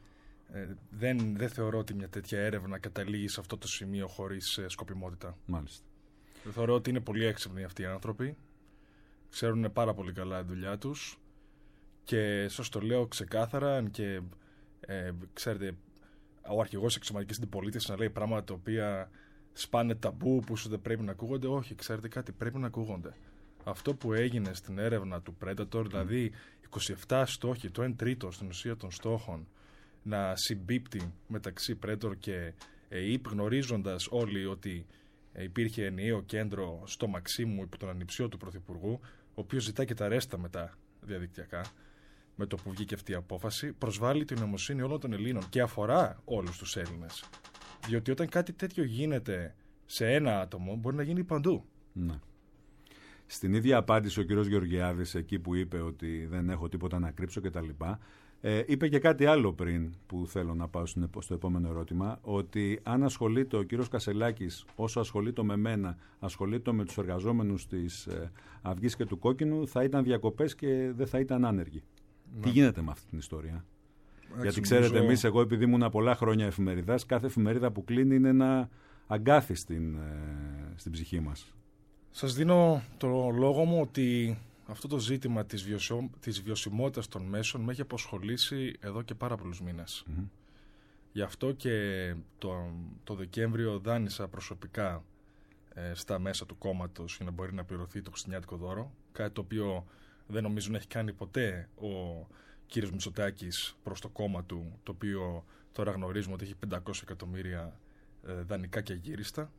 Δεν θεωρώ ότι μια τέτοια έρευνα καταλήγει σε αυτό το σημείο χωρίς σκοπιμότητα. Μάλιστα. Θεωρώ ότι είναι πολύ έξυπνοι αυτοί οι άνθρωποι. Ξέρουν πάρα πολύ καλά τη δουλειά τους. Και σας το λέω ξεκάθαρα, αν και ξέρετε, ο αρχηγός εξωματικής αντιπολίτευσης να λέει πράγματα τα οποία σπάνε ταμπού που ίσως δεν πρέπει να ακούγονται. Όχι, ξέρετε κάτι, πρέπει να ακούγονται. Αυτό που έγινε στην έρευνα του Predator, δηλαδή 27 στόχοι, το 1/3 στην ουσία των στόχων, να συμπίπτει μεταξύ Predator και ΕΙΠ, γνωρίζοντας όλοι ότι υπήρχε ενιαίο κέντρο στο Μαξίμου υπό τον ανιψιό του Πρωθυπουργού, ο οποίος ζητάει και τα ρέστα μετά διαδικτυακά, με το που βγήκε αυτή η απόφαση, προσβάλλει την νοημοσύνη όλων των Ελλήνων και αφορά όλους τους Έλληνες. Διότι όταν κάτι τέτοιο γίνεται σε ένα άτομο, μπορεί να γίνει παντού. Ναι. Στην ίδια απάντηση ο κ. Γεωργιάδης, εκεί που είπε ότι δεν έχω τίποτα να κρύψω κτλ., είπε και κάτι άλλο πριν που θέλω να πάω στο επόμενο ερώτημα, ότι αν ασχολείται ο κ. Κασελάκης όσο ασχολείται με μένα, ασχολείται με τους εργαζόμενους της Αυγής και του Κόκκινου, θα ήταν διακοπές και δεν θα ήταν άνεργοι. Ναι. Τι γίνεται με αυτή την ιστορία? Γιατί ξέρετε, εμείς, εγώ επειδή ήμουν πολλά χρόνια εφημεριδάς, κάθε εφημερίδα που κλείνει είναι ένα αγκάθι στην ψυχή μας. Σας δίνω το λόγο μου ότι αυτό το ζήτημα της βιωσιμότητας των μέσων με έχει απασχολήσει εδώ και πάρα πολλούς μήνες. Mm-hmm. Γι' αυτό και το Δεκέμβριο δάνεισα προσωπικά στα μέσα του κόμματος για να μπορεί να πληρωθεί το χριστουγεννιάτικο δώρο, κάτι το οποίο δεν νομίζω να έχει κάνει ποτέ ο κύριος Μητσοτάκης προς το κόμμα του, το οποίο τώρα γνωρίζουμε ότι έχει 500 εκατομμύρια δανεικά και αγύριστα.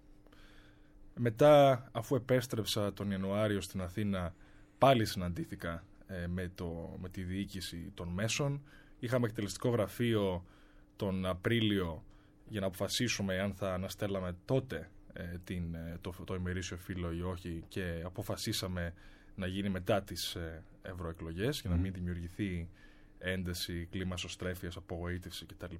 Μετά, αφού επέστρεψα τον Ιανουάριο στην Αθήνα, πάλι συναντήθηκα με τη διοίκηση των μέσων. Είχαμε εκτελεστικό γραφείο τον Απρίλιο για να αποφασίσουμε αν θα αναστέλαμε τότε το ημερήσιο φύλλο ή όχι, και αποφασίσαμε να γίνει μετά τις ευρωεκλογές για να μην δημιουργηθεί ένταση, κλίμα εσωστρέφειας, απογοήτευση κτλ.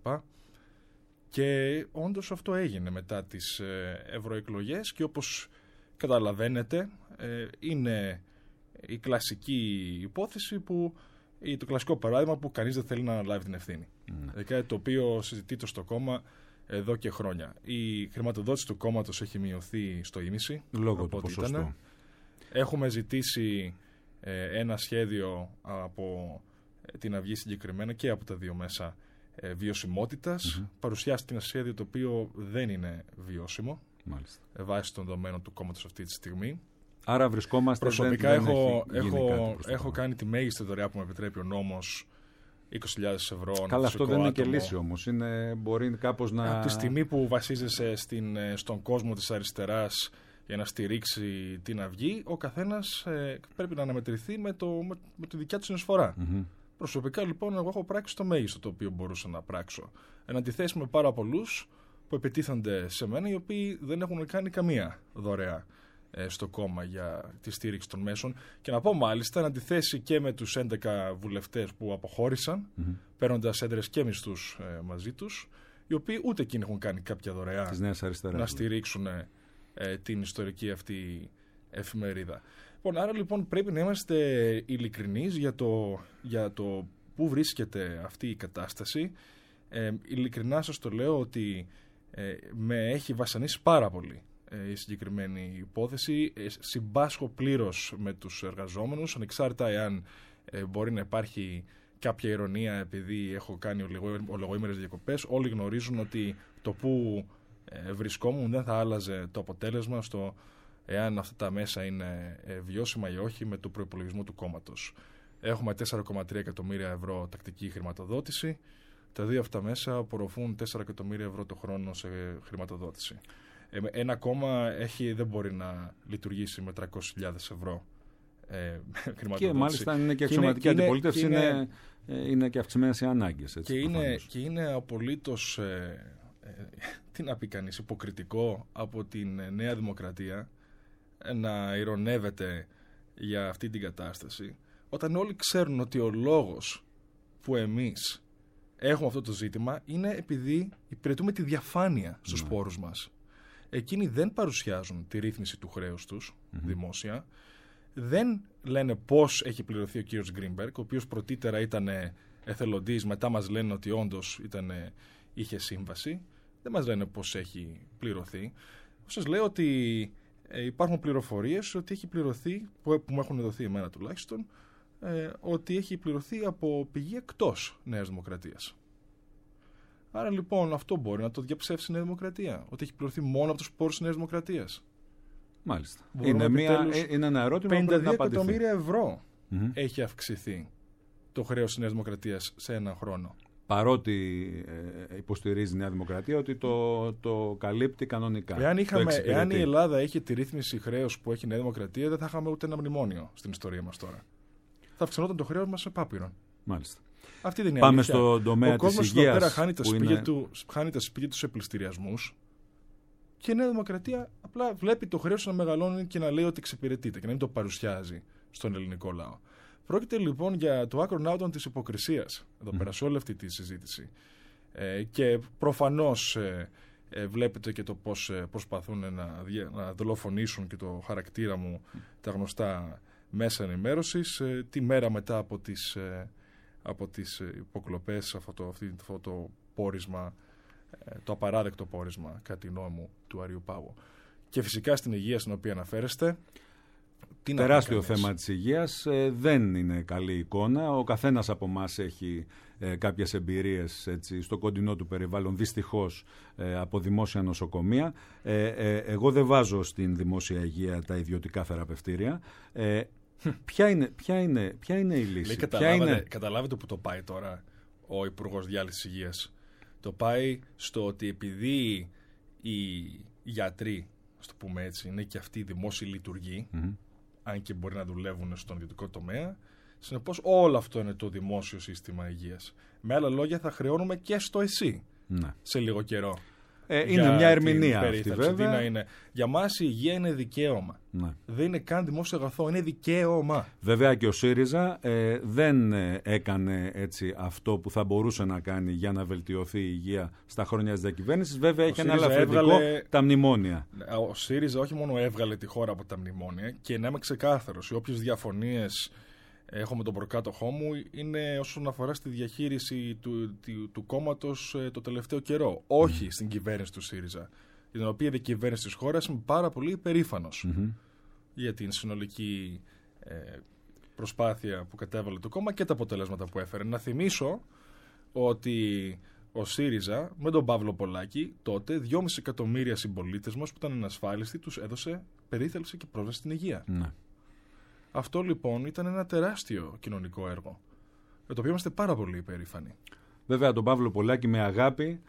Και όντως αυτό έγινε μετά τις ευρωεκλογές και όπως καταλαβαίνετε είναι η κλασική υπόθεση το κλασικό παράδειγμα που κανείς δεν θέλει να αναλάβει την ευθύνη. Κάτι το οποίο συζητείται στο κόμμα εδώ και χρόνια. Η χρηματοδότηση του κόμματος έχει μειωθεί στο ίμιση. Λόγω του ποσοστού. Έχουμε ζητήσει ένα σχέδιο από την Αυγή συγκεκριμένα και από τα δύο μέσα βιωσιμότητας. Παρουσιάστηκε ένα σχέδιο το οποίο δεν είναι βιώσιμο. Μάλιστα. Βάσει των δεδομένων του κόμματος αυτή τη στιγμή. Άρα βρισκόμαστε... Προσωπικά έχω κάνει τη μέγιστη δωρεά που με επιτρέπει ο νόμος, 20.000 ευρώ. Καλά, αυτό δεν είναι και λύση όμως. Μπορεί κάπως να... Από τη στιγμή που βασίζεσαι στον κόσμο της αριστεράς για να στηρίξει την Αυγή, ο καθένας πρέπει να αναμετρηθεί με τη δικιά του συνεισφορά. Προσωπικά λοιπόν εγώ έχω πράξει το μέγιστο το οποίο μπορούσα να πράξω. Εν αντιθέσει με πάρα πολλούς που επιτίθενται σε μένα, οι οποίοι δεν έχουν κάνει καμία δωρεά στο κόμμα για τη στήριξη των μέσων. Και να πω μάλιστα, εν αντιθέσει και με τους 11 βουλευτές που αποχώρησαν, παίρνοντας έδρες και μισθούς μαζί τους, οι οποίοι ούτε εκείνοι έχουν κάνει κάποια δωρεά να στηρίξουν την ιστορική αυτή εφημερίδα. Άρα λοιπόν πρέπει να είμαστε ειλικρινείς για το πού βρίσκεται αυτή η κατάσταση. Ειλικρινά σας το λέω ότι με έχει βασανίσει πάρα πολύ η συγκεκριμένη υπόθεση. Συμπάσχω πλήρως με τους εργαζόμενους, ανεξάρτητα εάν μπορεί να υπάρχει κάποια ηρωνία επειδή έχω κάνει ολογοήμερες διακοπές. Όλοι γνωρίζουν ότι το που βρισκόμουν δεν θα άλλαζε το αποτέλεσμα στο εάν αυτά τα μέσα είναι βιώσιμα ή όχι με το προϋπολογισμό του κόμματος. Έχουμε 4,3 εκατομμύρια ευρώ τακτική χρηματοδότηση. Τα δύο αυτά μέσα απορροφούν 4 εκατομμύρια ευρώ το χρόνο σε χρηματοδότηση. Ένα κόμμα δεν μπορεί να λειτουργήσει με 300.000 ευρώ χρηματοδότηση. Και μάλιστα είναι και αξιωματική αντιπολίτευση, είναι και αυξημένες οι ανάγκες. Και είναι απολύτως, τι να πει κανείς, υποκριτικό από την Νέα Δημοκρατία να ειρωνεύεται για αυτή την κατάσταση, όταν όλοι ξέρουν ότι ο λόγος που εμείς έχουμε αυτό το ζήτημα είναι επειδή υπηρετούμε τη διαφάνεια στους πόρους μας. Εκείνοι δεν παρουσιάζουν τη ρύθμιση του χρέους τους δημόσια. δεν λένε πώς έχει πληρωθεί ο κύριος Γκρίνμπεργκ, ο οποίος πρωτήτερα ήταν εθελοντής, μετά μας λένε ότι όντως είχε σύμβαση. Δεν μας λένε πώς έχει πληρωθεί. Σας λέω ότι υπάρχουν πληροφορίες ότι έχει πληρωθεί, που μου έχουν δοθεί εμένα τουλάχιστον, ότι έχει πληρωθεί από πηγή εκτός Νέας Δημοκρατίας. Άρα λοιπόν αυτό μπορεί να το διαψεύσει η Νέα Δημοκρατία, ότι έχει πληρωθεί μόνο από τους πόρους της Νέας Δημοκρατίας. Μάλιστα. Είναι ένα ερώτημα που πρέπει να απαντηθεί. 52 εκατομμύρια ευρώ έχει αυξηθεί το χρέος της Νέας Δημοκρατίας σε έναν χρόνο. Παρότι υποστηρίζει η Νέα Δημοκρατία ότι το καλύπτει κανονικά. Εάν η Ελλάδα είχε τη ρύθμιση χρέους που έχει η Νέα Δημοκρατία, δεν θα είχαμε ούτε ένα μνημόνιο στην ιστορία μας τώρα. Θα αυξανόταν το χρέος μας σε πάπυρο. Μάλιστα. Αυτή δεν είναι Πάμε αλήθεια. στον τομέα της υγείας. Ο κόσμος εδώ πέρα χάνει τα σπίτια του σε πληστηριασμούς και η Νέα Δημοκρατία απλά βλέπει το χρέος να μεγαλώνει και να λέει ότι εξυπηρετείται και να μην το παρουσιάζει στον ελληνικό λαό. Πρόκειται λοιπόν για το άκρον άουτον της υποκρισίας εδώ πέρα σε όλη αυτή τη συζήτηση. Και προφανώς βλέπετε και το πώς προσπαθούν να δολοφονήσουν και το χαρακτήρα μου τα γνωστά μέσα ενημέρωσης τη μέρα μετά από τις υποκλοπές, αυτό το πόρισμα, το απαράδεκτο πόρισμα κατά τη γνώμη μου του Αριού Πάγου. Και φυσικά στην υγεία στην οποία αναφέρεστε. Τεράστιο θέμα της υγείας, δεν είναι καλή εικόνα. Ο καθένας από εμάς έχει κάποιες εμπειρίες στο κοντινό του περιβάλλον, δυστυχώς, από δημόσια νοσοκομεία. Εγώ δεν βάζω στην δημόσια υγεία τα ιδιωτικά θεραπευτήρια. Ποια είναι η λύση? Καταλάβετε που το πάει τώρα ο Υπουργός Διάλυσης Υγείας. Το πάει στο ότι επειδή οι γιατροί, ας το πούμε έτσι, είναι και αυτοί δημόσιοι λειτουργοί, αν και μπορεί να δουλεύουν στον ιδιωτικό τομέα, συνεπώς όλο αυτό είναι το δημόσιο σύστημα υγείας. Με άλλα λόγια, θα χρεώνουμε και στο ΕΣΥ σε λίγο καιρό. Είναι μια ερμηνεία αυτή, βέβαια. Για μας η υγεία είναι δικαίωμα. Ναι. Δεν είναι καν δημόσιο αγαθό, είναι δικαίωμα. Βέβαια και ο ΣΥΡΙΖΑ δεν έκανε έτσι αυτό που θα μπορούσε να κάνει για να βελτιωθεί η υγεία στα χρόνια της διακυβέρνησης. Βέβαια έχει ένα ελαφρυντικό, τα μνημόνια. Ο ΣΥΡΙΖΑ όχι μόνο έβγαλε τη χώρα από τα μνημόνια, και να είμαι ξεκάθαρος, οι όποιες διαφωνίες έχω με τον προκάτοχό μου είναι όσον αφορά στη διαχείριση του κόμματος το τελευταίο καιρό. Όχι στην κυβέρνηση του ΣΥΡΙΖΑ, για την οποία διακυβέρνηση της χώρας είμαι πάρα πολύ υπερήφανος για την συνολική προσπάθεια που κατέβαλε το κόμμα και τα αποτελέσματα που έφερε. Να θυμίσω ότι ο ΣΥΡΙΖΑ με τον Παύλο Πολάκη τότε 2,5 εκατομμύρια συμπολίτες μας που ήταν ανασφάλιστοι τους έδωσε περίθαλψη και πρόσβαση στην υγεία. Ναι. Αυτό λοιπόν ήταν ένα τεράστιο κοινωνικό έργο, για το οποίο είμαστε πάρα πολύ υπερήφανοι. Βέβαια τον Παύλο Πολάκη με αγάπη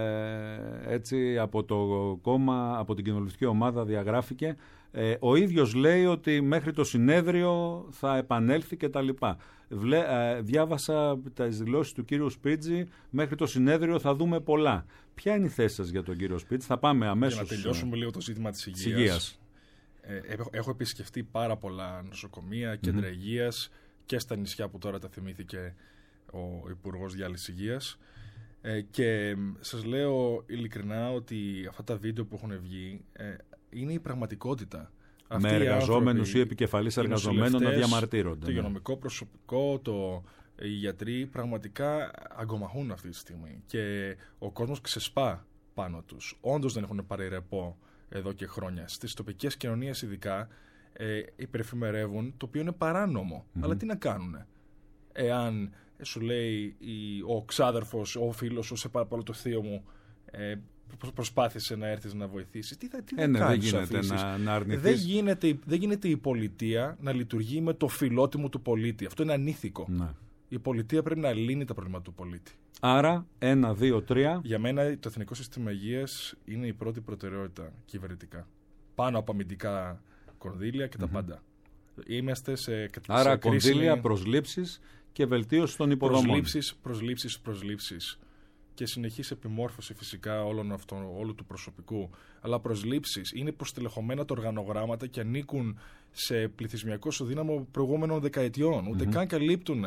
έτσι από το κόμμα, από την κοινοβουλευτική ομάδα διαγράφηκε. Ο ίδιος λέει ότι μέχρι το συνέδριο θα επανέλθει και τα λοιπά. Διάβασα τις δηλώσεις του κύριου Σπίτζη, μέχρι το συνέδριο θα δούμε πολλά. Ποια είναι η θέση σας για τον κύριο Σπίτζη? Θα πάμε αμέσως. Για να τελειώσουμε λίγο το ζήτημα της υγείας. Έχω επισκεφτεί πάρα πολλά νοσοκομεία, κέντρα υγείας και στα νησιά που τώρα τα θυμήθηκε ο Υπουργός Διάλυσης Υγείας. Και σας λέω ειλικρινά ότι αυτά τα βίντεο που έχουν βγει είναι η πραγματικότητα. Με εργαζόμενους ή επικεφαλής εργαζομένων να διαμαρτύρονται. Το υγειονομικό προσωπικό, οι γιατροί πραγματικά αγκομαχούν αυτή τη στιγμή. Και ο κόσμος ξεσπά πάνω τους. Όντως δεν έχουν πάρει ρεπό εδώ και χρόνια. Στις τοπικές κοινωνίες ειδικά υπερεφημερεύουν, το οποίο είναι παράνομο. Αλλά τι να κάνουνε? Εάν σου λέει ο ξάδερφος, ο φίλος σου, σε παραπάνω το θείο μου, προσπάθησε να έρθεις να βοηθήσεις. Τι θα κάνεις? Δεν γίνεται να αρνηθείς. Δεν γίνεται η πολιτεία να λειτουργεί με το φιλότιμο του πολίτη. Αυτό είναι ανήθικο. Ναι. Η πολιτεία πρέπει να λύνει τα προβλήματα του πολίτη. Άρα, 1, 2, 3. Για μένα το Εθνικό Σύστημα Υγείας είναι η πρώτη προτεραιότητα κυβερνητικά. Πάνω από αμυντικά κονδύλια και τα πάντα. Είμαστε σε άρα κονδύλια, προσλήψεις και βελτίωση των υποδομών. Προσλήψεις. Και συνεχής επιμόρφωση φυσικά όλου του προσωπικού. Αλλά προσλήψεις είναι προστελεχωμένα τα οργανογράμματα και ανήκουν σε πληθυσμιακό ισοδύναμο προηγούμενων δεκαετιών. Ούτε καν καλύπτουν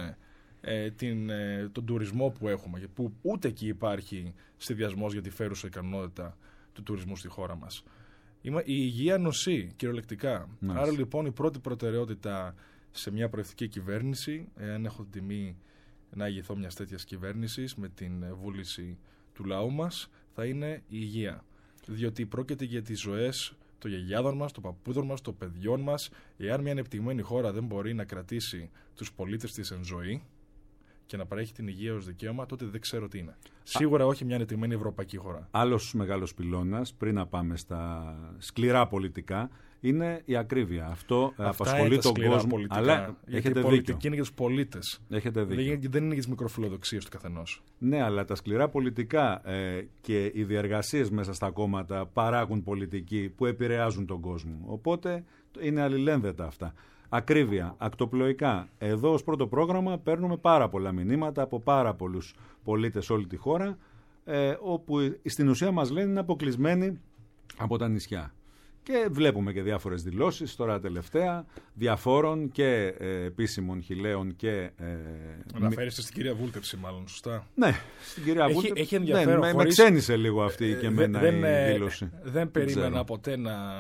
τον τουρισμό που έχουμε, που ούτε εκεί υπάρχει σχεδιασμός για τη φέρουσα ικανότητα του τουρισμού στη χώρα μας. Η υγεία νοσεί, κυριολεκτικά. Μάλιστα. Άρα λοιπόν η πρώτη προτεραιότητα σε μια προοδευτική κυβέρνηση, εάν έχω την τιμή να ηγηθώ μιας τέτοιας κυβέρνησης με την βούληση του λαού μας, θα είναι η υγεία. Διότι πρόκειται για τις ζωές των γιαγιάδων μας, των παππούδων μας, των παιδιών μας. Εάν μια ανεπτυγμένη χώρα δεν μπορεί να κρατήσει τους πολίτες της εν ζωή και να παρέχει την υγεία ως δικαίωμα, τότε δεν ξέρω τι είναι. Σίγουρα όχι μια ανεπτυγμένη ευρωπαϊκή χώρα. Άλλος μεγάλος πυλώνας, πριν να πάμε στα σκληρά πολιτικά, είναι η ακρίβεια. Αυτό απασχολεί τον κόσμο. Πολιτικά, αλλά έχετε η δίκιο. πολιτική είναι για τους πολίτες. Έχετε δίκιο. Δεν είναι για τις μικροφιλοδοξίες του καθενός. Ναι, αλλά τα σκληρά πολιτικά και οι διεργασίες μέσα στα κόμματα παράγουν πολιτική που επηρεάζουν τον κόσμο. Οπότε είναι αλληλένδετα αυτά. Ακρίβεια, ακτοπλοϊκά. Εδώ ως πρώτο πρόγραμμα παίρνουμε πάρα πολλά μηνύματα από πάρα πολλούς πολίτες σε όλη τη χώρα, όπου στην ουσία μας λένε είναι αποκλεισμένοι από τα νησιά. Και βλέπουμε και διάφορες δηλώσεις τώρα τελευταία διαφόρων και επίσημων χιλέων και... Αναφέρεστε στην κυρία Βούλτεψη μάλλον, σωστά. Ναι, στην κυρία Βούλτεψη. Έχει ενδιαφέρον. Ναι, με ξένησε λίγο αυτή και εμένα η δήλωση. Δεν περίμενα ποτέ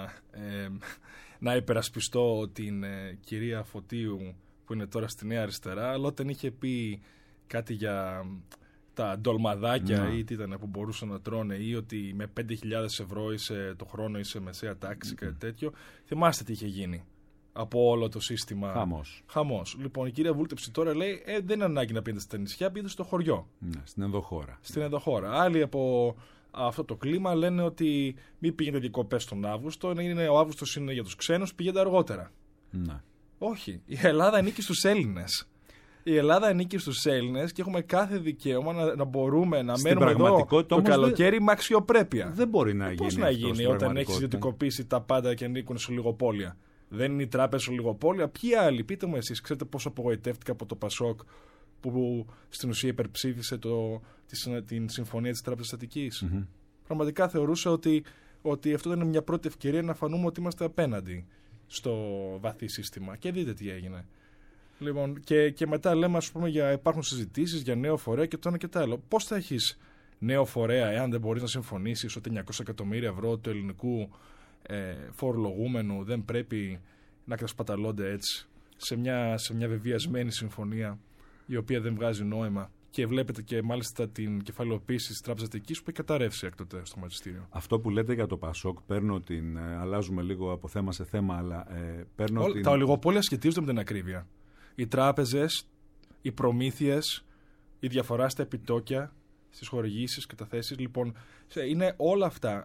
να υπερασπιστώ την κυρία Φωτίου που είναι τώρα στη Νέα Αριστερά, αλλά όταν είχε πει κάτι για τα ντολμαδάκια ή τι ήταν που μπορούσαν να τρώνε ή ότι με 5.000 ευρώ το χρόνο είσαι μεσαία τάξη και τέτοιο, θυμάστε τι είχε γίνει από όλο το σύστημα. Χαμός. Λοιπόν, η κυρία Βούλτεψη τώρα λέει δεν είναι ανάγκη να πείτε στα νησιά, πείτε στο χωριό. Ναι, στην ενδοχώρα. Στην ενδοχώρα. Άλλοι από αυτό το κλίμα λένε ότι μην πηγαίνετε διακοπές τον Αύγουστο, ο Αύγουστος είναι για τους ξένους, πηγαίνετε αργότερα. Ναι. Όχι. Η Ελλάδα ανήκει στους Έλληνες. Η Ελλάδα ανήκει στους Έλληνες και έχουμε κάθε δικαίωμα να μπορούμε να μένουμε εδώ το καλοκαίρι με αξιοπρέπεια. Δεν μπορεί να γίνει. Πώς να γίνει όταν έχεις ιδιωτικοποιήσει τα πάντα και ανήκουν σε λιγοπόλια. Δεν είναι η τράπεζα σε λιγοπόλια. Ποιοι άλλοι, πείτε μου εσείς, ξέρετε πόσο απογοητεύτηκα από το Πασόκ που στην ουσία υπερψήφισε την συμφωνία της Τράπεζας Αττικής. Πραγματικά θεωρούσα ότι αυτό ήταν μια πρώτη ευκαιρία να φανούμε ότι είμαστε απέναντι στο βαθύ σύστημα. Και δείτε τι έγινε. Λοιπόν, και μετά λέμε, ας πούμε, υπάρχουν συζητήσεις για νέο φορέα και το ένα και το άλλο. Πώς θα έχεις νέο φορέα εάν δεν μπορείς να συμφωνήσεις ότι 900 εκατομμύρια ευρώ του ελληνικού φορολογούμενου δεν πρέπει να κατασπαταλώνται έτσι σε μια βεβαιασμένη συμφωνία η οποία δεν βγάζει νόημα. Και βλέπετε και μάλιστα την κεφαλαιοποίηση της Τράπεζας Αττικής που έχει καταρρεύσει έκτοτε στο Μαγιστήριο. Αυτό που λέτε για το Πασόκ, αλλάζουμε λίγο από θέμα σε θέμα, αλλά παίρνω τα ολιγοπόλια σχετίζονται με την ακρίβεια. Οι τράπεζες, οι προμήθειες, η διαφορά στα επιτόκια, στις χορηγήσεις, καταθέσεις. Λοιπόν, είναι όλα αυτά.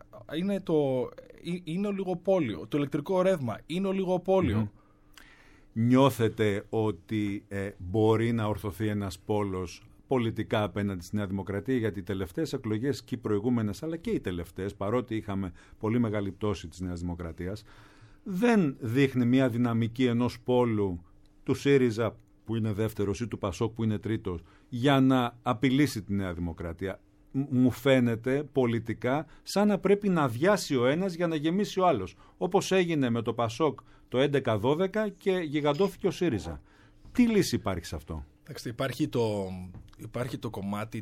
Είναι ολιγοπόλιο. Το ηλεκτρικό ρεύμα είναι ολιγοπόλιο. Νιώθετε ότι μπορεί να ορθωθεί ένας πόλος πολιτικά απέναντι στη Νέα Δημοκρατία, γιατί οι τελευταίες εκλογές και οι προηγούμενες, αλλά και οι τελευταίες, παρότι είχαμε πολύ μεγάλη πτώση της Νέας Δημοκρατίας, δεν δείχνει μια δυναμική ενός πόλου του ΣΥΡΙΖΑ που είναι δεύτερος ή του ΠΑΣΟΚ που είναι τρίτος για να απειλήσει τη Νέα Δημοκρατία. Μου φαίνεται πολιτικά σαν να πρέπει να αδειάσει ο ένας για να γεμίσει ο άλλος. Όπως έγινε με το ΠΑΣΟΚ το 11-12 και γιγαντώθηκε ο ΣΥΡΙΖΑ. Τι λύση υπάρχει σε αυτό? Υπάρχει το κομμάτι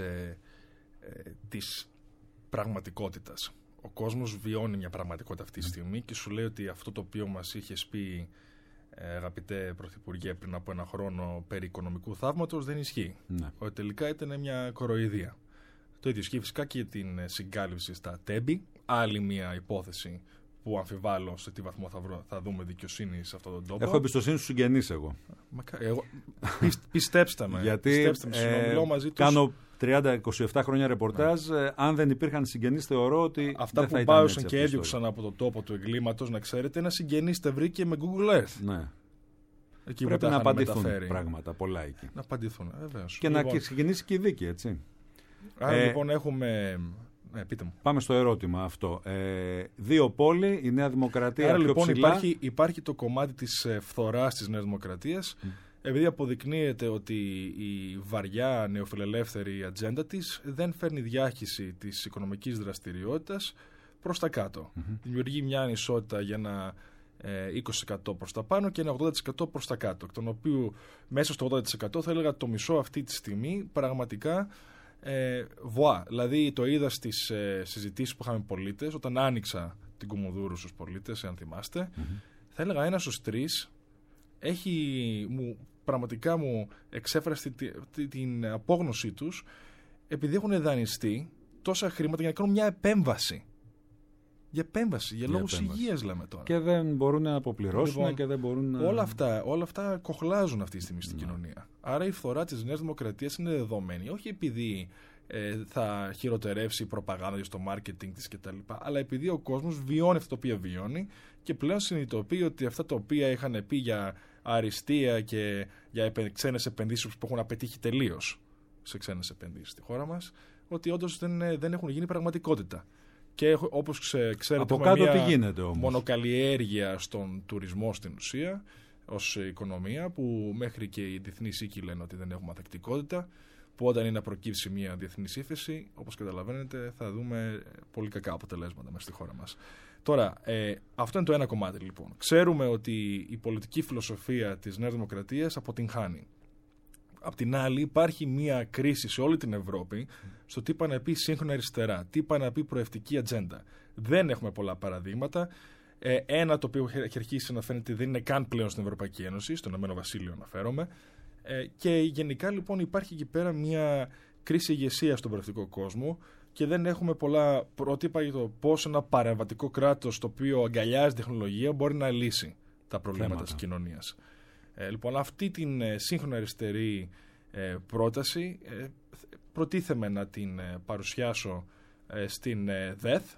της πραγματικότητας. Ο κόσμος βιώνει μια πραγματικότητα αυτή τη στιγμή και σου λέει ότι αυτό το οποίο μας είχες πει, αγαπητέ Πρωθυπουργέ, πριν από ένα χρόνο περί οικονομικού θαύματος δεν ισχύει. Ναι. Ότι τελικά ήταν μια κοροϊδία. Το ίδιο ισχύει φυσικά και την συγκάλυψη στα τέμπη. Άλλη μια υπόθεση που αμφιβάλλω σε τι βαθμό θα δούμε δικαιοσύνη σε αυτόν τον τόπο. Έχω εμπιστοσύνη στους συγγενείς εγώ. Πιστέψτε με. Γιατί συνομιλώ μαζί τους. Κάνω 30-27 χρόνια ρεπορτάζ. Αν δεν υπήρχαν συγγενείς, θεωρώ ότι αυτά δεν θα που ήταν πάωσαν και έδιωξαν από το τόπο του εγκλήματος, να ξέρετε, ένα συγγενής τα βρήκε με Google Earth. Ναι. Εκεί πρέπει να απαντηθούν πράγματα πολλά εκεί. Να απαντηθούν, βεβαίως. Και να ξεκινήσει και η δίκη, έτσι. Άρα λοιπόν έχουμε... πείτε μου. Πάμε στο ερώτημα αυτό. Δύο πόλοι, η Νέα Δημοκρατία. Άρα πιο λοιπόν ψηλά. υπάρχει το κομμάτι της φθοράς της Νέας Δημοκρατίας, επειδή αποδεικνύεται ότι η βαριά νεοφιλελεύθερη ατζέντα της δεν φέρνει διάχυση της οικονομικής δραστηριότητας προς τα κάτω. Δημιουργεί μια ανισότητα για ένα 20% προς τα πάνω και ένα 80% προς τα κάτω, εκ των οποίων μέσα στο 80% θα έλεγα το μισό αυτή τη στιγμή πραγματικά βοά. Δηλαδή το είδα στις συζητήσεις που είχαμε πολίτες όταν άνοιξα την Κουμουνδούρου στους πολίτες, αν θυμάστε. Θα έλεγα ένας στους τρεις πραγματικά μου εξέφρασε την απόγνωσή τους, επειδή έχουν δανειστεί τόσα χρήματα για να κάνουν μια επέμβαση. Για λόγους υγείας λέμε τώρα. Και δεν μπορούν να αποπληρώσουν, Λοιπόν, και δεν μπορούν να... Όλα αυτά κοχλάζουν αυτή τη στιγμή στην κοινωνία. Άρα η φθορά της Νέας Δημοκρατίας είναι δεδομένη. Όχι επειδή θα χειροτερεύσει η προπαγάνδα στο μάρκετινγκ της κτλ. Αλλά επειδή ο κόσμος βιώνει αυτό το οποίο βιώνει και πλέον συνειδητοποιεί ότι αυτά τα οποία είχαν πει για αριστεία και για ξένες επενδύσεις που έχουν απετύχει τελείως σε ξένες επενδύσεις στη χώρα μας, ότι όντως δεν έχουν γίνει πραγματικότητα. Και όπως ξέρετε, από κάτω τι γίνεται όμως? Μονοκαλλιέργεια στον τουρισμό στην ουσία, ως οικονομία, που μέχρι και οι διεθνείς οίκοι λένε ότι δεν έχουμε ανθεκτικότητα, που όταν είναι να προκύψει μια διεθνής ύφεση, όπως καταλαβαίνετε, θα δούμε πολύ κακά αποτελέσματα μέσα στη χώρα μας. Τώρα, αυτό είναι το ένα κομμάτι λοιπόν. Ξέρουμε ότι η πολιτική φιλοσοφία της Νέας Δημοκρατίας αποτυγχάνει. Απ' την άλλη, υπάρχει μια κρίση σε όλη την Ευρώπη στο τι πάει να πει σύγχρονη αριστερά, τι πάει να πει προευτική ατζέντα. Δεν έχουμε πολλά παραδείγματα. Ένα το οποίο έχει αρχίσει να φαίνεται δεν είναι καν πλέον στην Ευρωπαϊκή Ένωση, στον Ηνωμένο Βασίλειο αναφέρομαι. Και γενικά λοιπόν υπάρχει εκεί πέρα μια κρίση ηγεσία στον προευτικό κόσμο και δεν έχουμε πολλά πρότυπα για το πώς ένα παρεμβατικό κράτος το οποίο αγκαλιάζει τεχνολογία μπορεί να λύσει τα προβλήματα της κοινωνίας. Λοιπόν, αυτή την σύγχρονη αριστερή πρόταση προτίθεμαι να την παρουσιάσω στην ΔΕΘ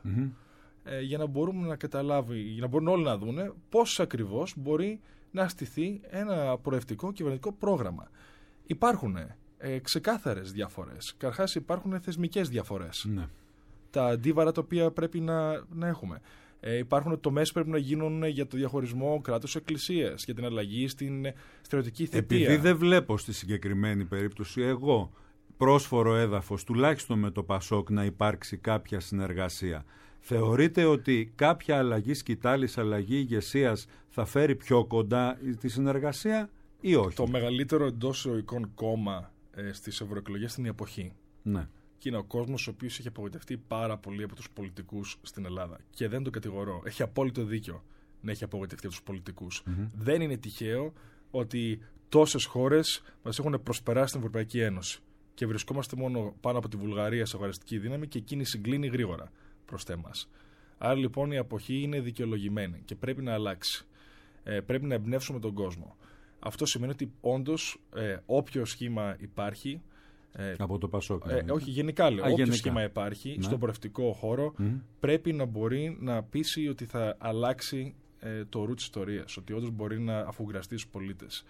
για να μπορούμε να για να μπορούν όλοι να δούνε πώς ακριβώς μπορεί να στηθεί ένα προευτικό κυβερνητικό πρόγραμμα. Υπάρχουν ξεκάθαρες διαφορές. Καταρχάς υπάρχουν θεσμικές διαφορές. Ναι. Τα αντίβαρα τα οποία πρέπει να έχουμε. Υπάρχουν τομές που πρέπει να γίνουν για το διαχωρισμό κράτους-εκκλησίας, για την αλλαγή στην στερεωτική θητεία. Επειδή δεν βλέπω στη συγκεκριμένη περίπτωση εγώ πρόσφορο έδαφος, τουλάχιστον με το ΠΑΣΟΚ, να υπάρξει κάποια συνεργασία, θεωρείτε ότι κάποια αλλαγή σκητάλης, αλλαγή ηγεσίας θα φέρει πιο κοντά τη συνεργασία ή όχι? Το μεγαλύτερο εντός εισαγωγικών κόμμα στις ευρωεκλογές είναι η εποχή. Ναι. Και είναι ο κόσμος ο οποίος έχει απογοητευτεί πάρα πολύ από τους πολιτικούς στην Ελλάδα. Και δεν τον κατηγορώ. Έχει απόλυτο δίκιο να έχει απογοητευτεί από τους πολιτικούς. Δεν είναι τυχαίο ότι τόσες χώρες μας έχουν προσπεράσει στην Ευρωπαϊκή Ένωση. Και βρισκόμαστε μόνο πάνω από τη Βουλγαρία σε αγοραστική δύναμη και εκείνη συγκλίνει γρήγορα προς τέμας. Άρα λοιπόν η αποχή είναι δικαιολογημένη και πρέπει να αλλάξει. Πρέπει να εμπνεύσουμε τον κόσμο. Αυτό σημαίνει ότι όντως όποιο σχήμα υπάρχει. Από το ΠΑΣΟΚ. Όχι, γενικά λέω. Όποιο σχήμα υπάρχει στον προευτικό χώρο πρέπει να μπορεί να πείσει ότι θα αλλάξει το ρου της ιστορίας. Ότι όντως μπορεί να αφουγκραστεί στους πολίτες.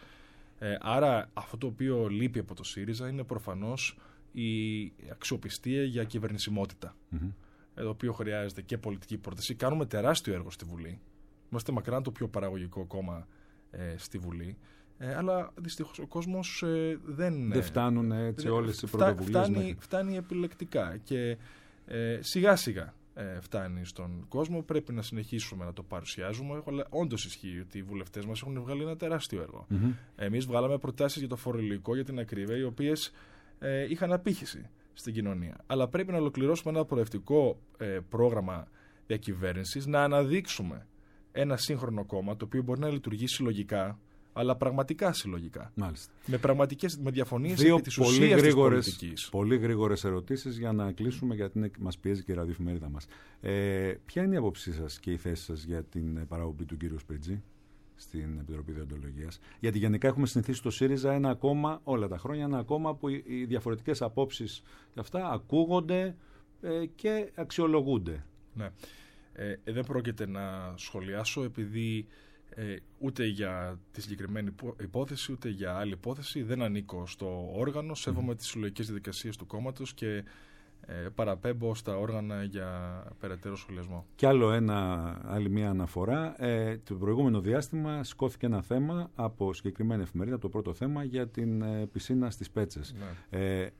Άρα αυτό το οποίο λείπει από το ΣΥΡΙΖΑ είναι προφανώς η αξιοπιστία για κυβερνησιμότητα. Το οποίο χρειάζεται και πολιτική πρόταση. Κάνουμε τεράστιο έργο στη Βουλή. Είμαστε μακράν το πιο παραγωγικό κόμμα στη Βουλή. Αλλά δυστυχώς ο κόσμος δεν φτάνουν έτσι όλες οι πρωτοβουλίες. Φτάνει επιλεκτικά και σιγά σιγά φτάνει στον κόσμο. Πρέπει να συνεχίσουμε να το παρουσιάζουμε. Αλλά όντως ισχύει ότι οι βουλευτές μας έχουν βγάλει ένα τεράστιο έργο. Εμείς βγάλαμε προτάσεις για το φορολογικό, για την ακρίβεια, οι οποίες είχαν απήχηση στην κοινωνία. Αλλά πρέπει να ολοκληρώσουμε ένα προευτικό πρόγραμμα διακυβέρνησης, να αναδείξουμε ένα σύγχρονο κόμμα το οποίο μπορεί να λειτουργεί συλλογικά, αλλά πραγματικά συλλογικά. Μάλιστα. Με διαφωνίες επί της ουσίας της πολιτικής. Πολύ γρήγορες ερωτήσεις για να κλείσουμε, γιατί μας πιέζει και η ραδιοεφημερίδα μας. Ποια είναι η άποψή σας και η θέση σας για την παραπομπή του κύριου Σπριτζή στην Επιτροπή Δεοντολογίας? Γιατί γενικά έχουμε συνηθίσει στο ΣΥΡΙΖΑ ένα κόμμα, όλα τα χρόνια, ένα κόμμα που οι διαφορετικές απόψεις και αυτά ακούγονται και αξιολογούνται. Ναι. Δεν πρόκειται να σχολιάσω, επειδή ούτε για τη συγκεκριμένη υπόθεση ούτε για άλλη υπόθεση δεν ανήκω στο όργανο. Σέβομαι τις συλλογικές διαδικασίες του κόμματος και παραπέμπω στα όργανα για περαιτέρω σχολιασμό. Κι άλλη μια αναφορά. Το προηγούμενο διάστημα σηκώθηκε ένα θέμα από συγκεκριμένη εφημερίδα, το πρώτο θέμα, για την πισίνα στις Πέτσες. Ναι.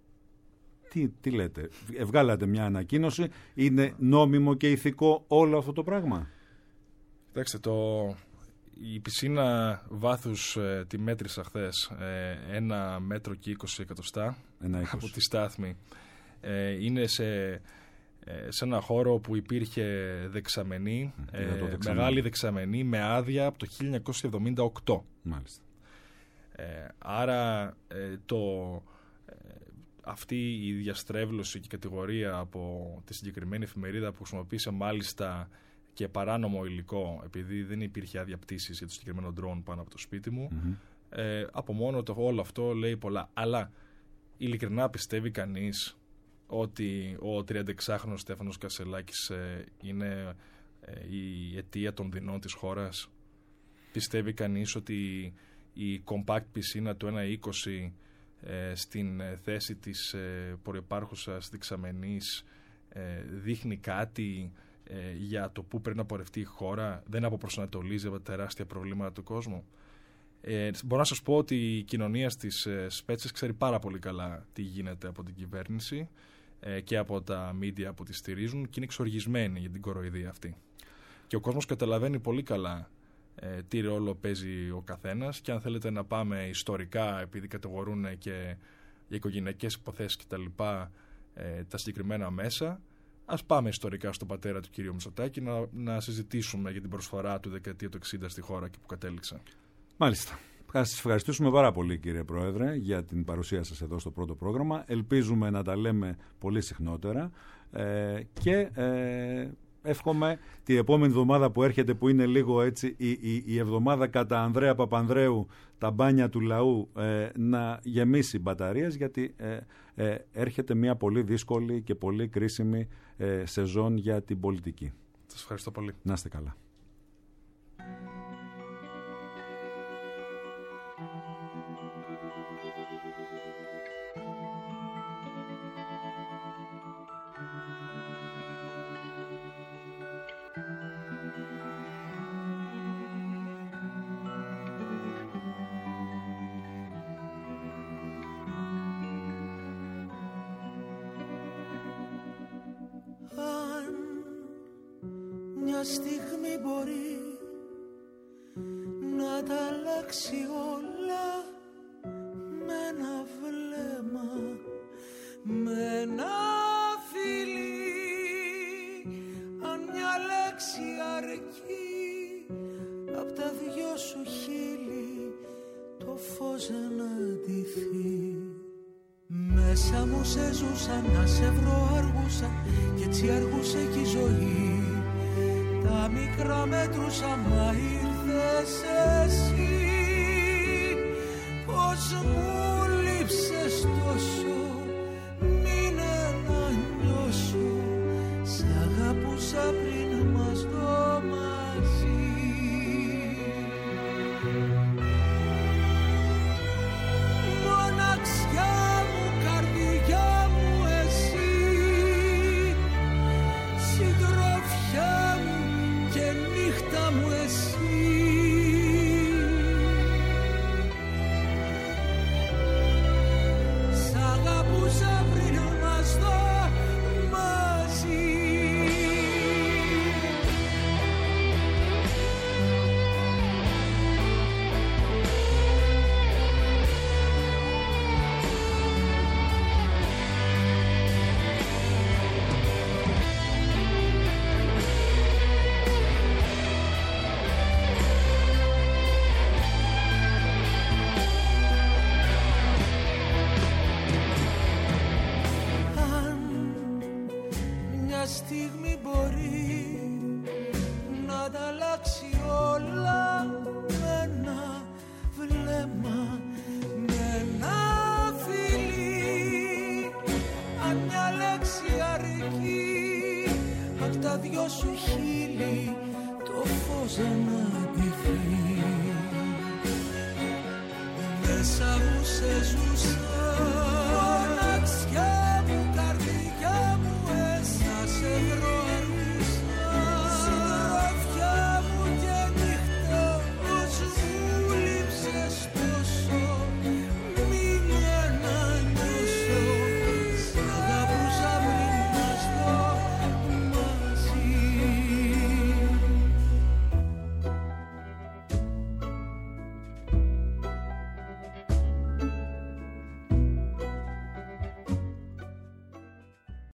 Τι λέτε? Βγάλατε μια ανακοίνωση. Είναι νόμιμο και ηθικό όλο αυτό το πράγμα? Κοιτάξτε, η πισίνα βάθους τη μέτρησα χθες 1 μέτρο και 20 εκατοστά από τη στάθμη. Είναι σε σε ένα χώρο που υπήρχε δεξαμενή, μεγάλη δεξαμενή με άδεια από το 1978. Μάλιστα. Άρα αυτή η διαστρέβλωση και η κατηγορία από τη συγκεκριμένη εφημερίδα που χρησιμοποίησε μάλιστα και παράνομο υλικό, επειδή δεν υπήρχε άδεια πτήσης για το συγκεκριμένο drone πάνω από το σπίτι μου, από μόνο το όλο αυτό λέει πολλά. Αλλά ειλικρινά πιστεύει κανείς ότι ο 36χρονος Στέφανος Κασσελάκης είναι η αιτία των δεινών της χώρας? Πιστεύει κανείς ότι η compact πισίνα του 1.20 στην θέση της προϋπάρχουσας δεξαμενής δείχνει κάτι για το πού πρέπει να πορευτεί η χώρα, δεν αποπροσανατολίζει από τα τεράστια προβλήματα του κόσμου? Μπορώ να σας πω ότι η κοινωνία στις Σπέτσες ξέρει πάρα πολύ καλά τι γίνεται από την κυβέρνηση και από τα μίντια που τη στηρίζουν και είναι εξοργισμένοι για την κοροϊδία αυτή. Και ο κόσμος καταλαβαίνει πολύ καλά τι ρόλο παίζει ο καθένας, και αν θέλετε να πάμε ιστορικά, επειδή κατηγορούν και για οικογενειακές υποθέσεις και τα λοιπά τα συγκεκριμένα μέσα, ας πάμε ιστορικά στον πατέρα του κ. Μητσοτάκη να συζητήσουμε για την προσφορά του δεκαετία του 60 στη χώρα και που κατέληξε. Μάλιστα. Θα σας ευχαριστήσουμε πάρα πολύ, κύριε Πρόεδρε, για την παρουσία σας εδώ στο πρώτο πρόγραμμα. Ελπίζουμε να τα λέμε πολύ συχνότερα και εύχομαι την επόμενη εβδομάδα που έρχεται, που είναι λίγο έτσι η εβδομάδα κατά Ανδρέα Παπανδρέου, τα μπάνια του λαού, να γεμίσει μπαταρίες, γιατί έρχεται μια πολύ δύσκολη και πολύ κρίσιμη σεζόν για την πολιτική. Σας ευχαριστώ πολύ. Να είστε καλά. Μια στιγμή μπορεί να τα αλλάξει όλα με ένα βλέμμα, με ένα φιλί. Αν μια λέξη αρκεί απ' τα δυο σου χείλη το φως να ντυθεί. Μέσα μου σε ζούσα, να σε βρω αργούσα, κι έτσι αργούσε κι η ζωή. Τα μικρά μέτρουσα, μα ήρθες εσύ. Πώς μου λείψες τόσο, μείνε να νιώσω. Σ' αγαπούσα πριν μας δω μαζί. Μοναξιά μου, καρδιά μου εσύ, συντροφιά μου και νύχτα μου εσύ. Σ' αγαπούσα πριν μας δω μαζί. Στιγμή μπορεί να τα αλλάξει όλα με ένα βλέμμα, με ένα φιλί. Αν μια λέξη αρκεί απ' τα δυο σου χείλη το φως να ντυθεί. Μέσα μου σε ζούσα,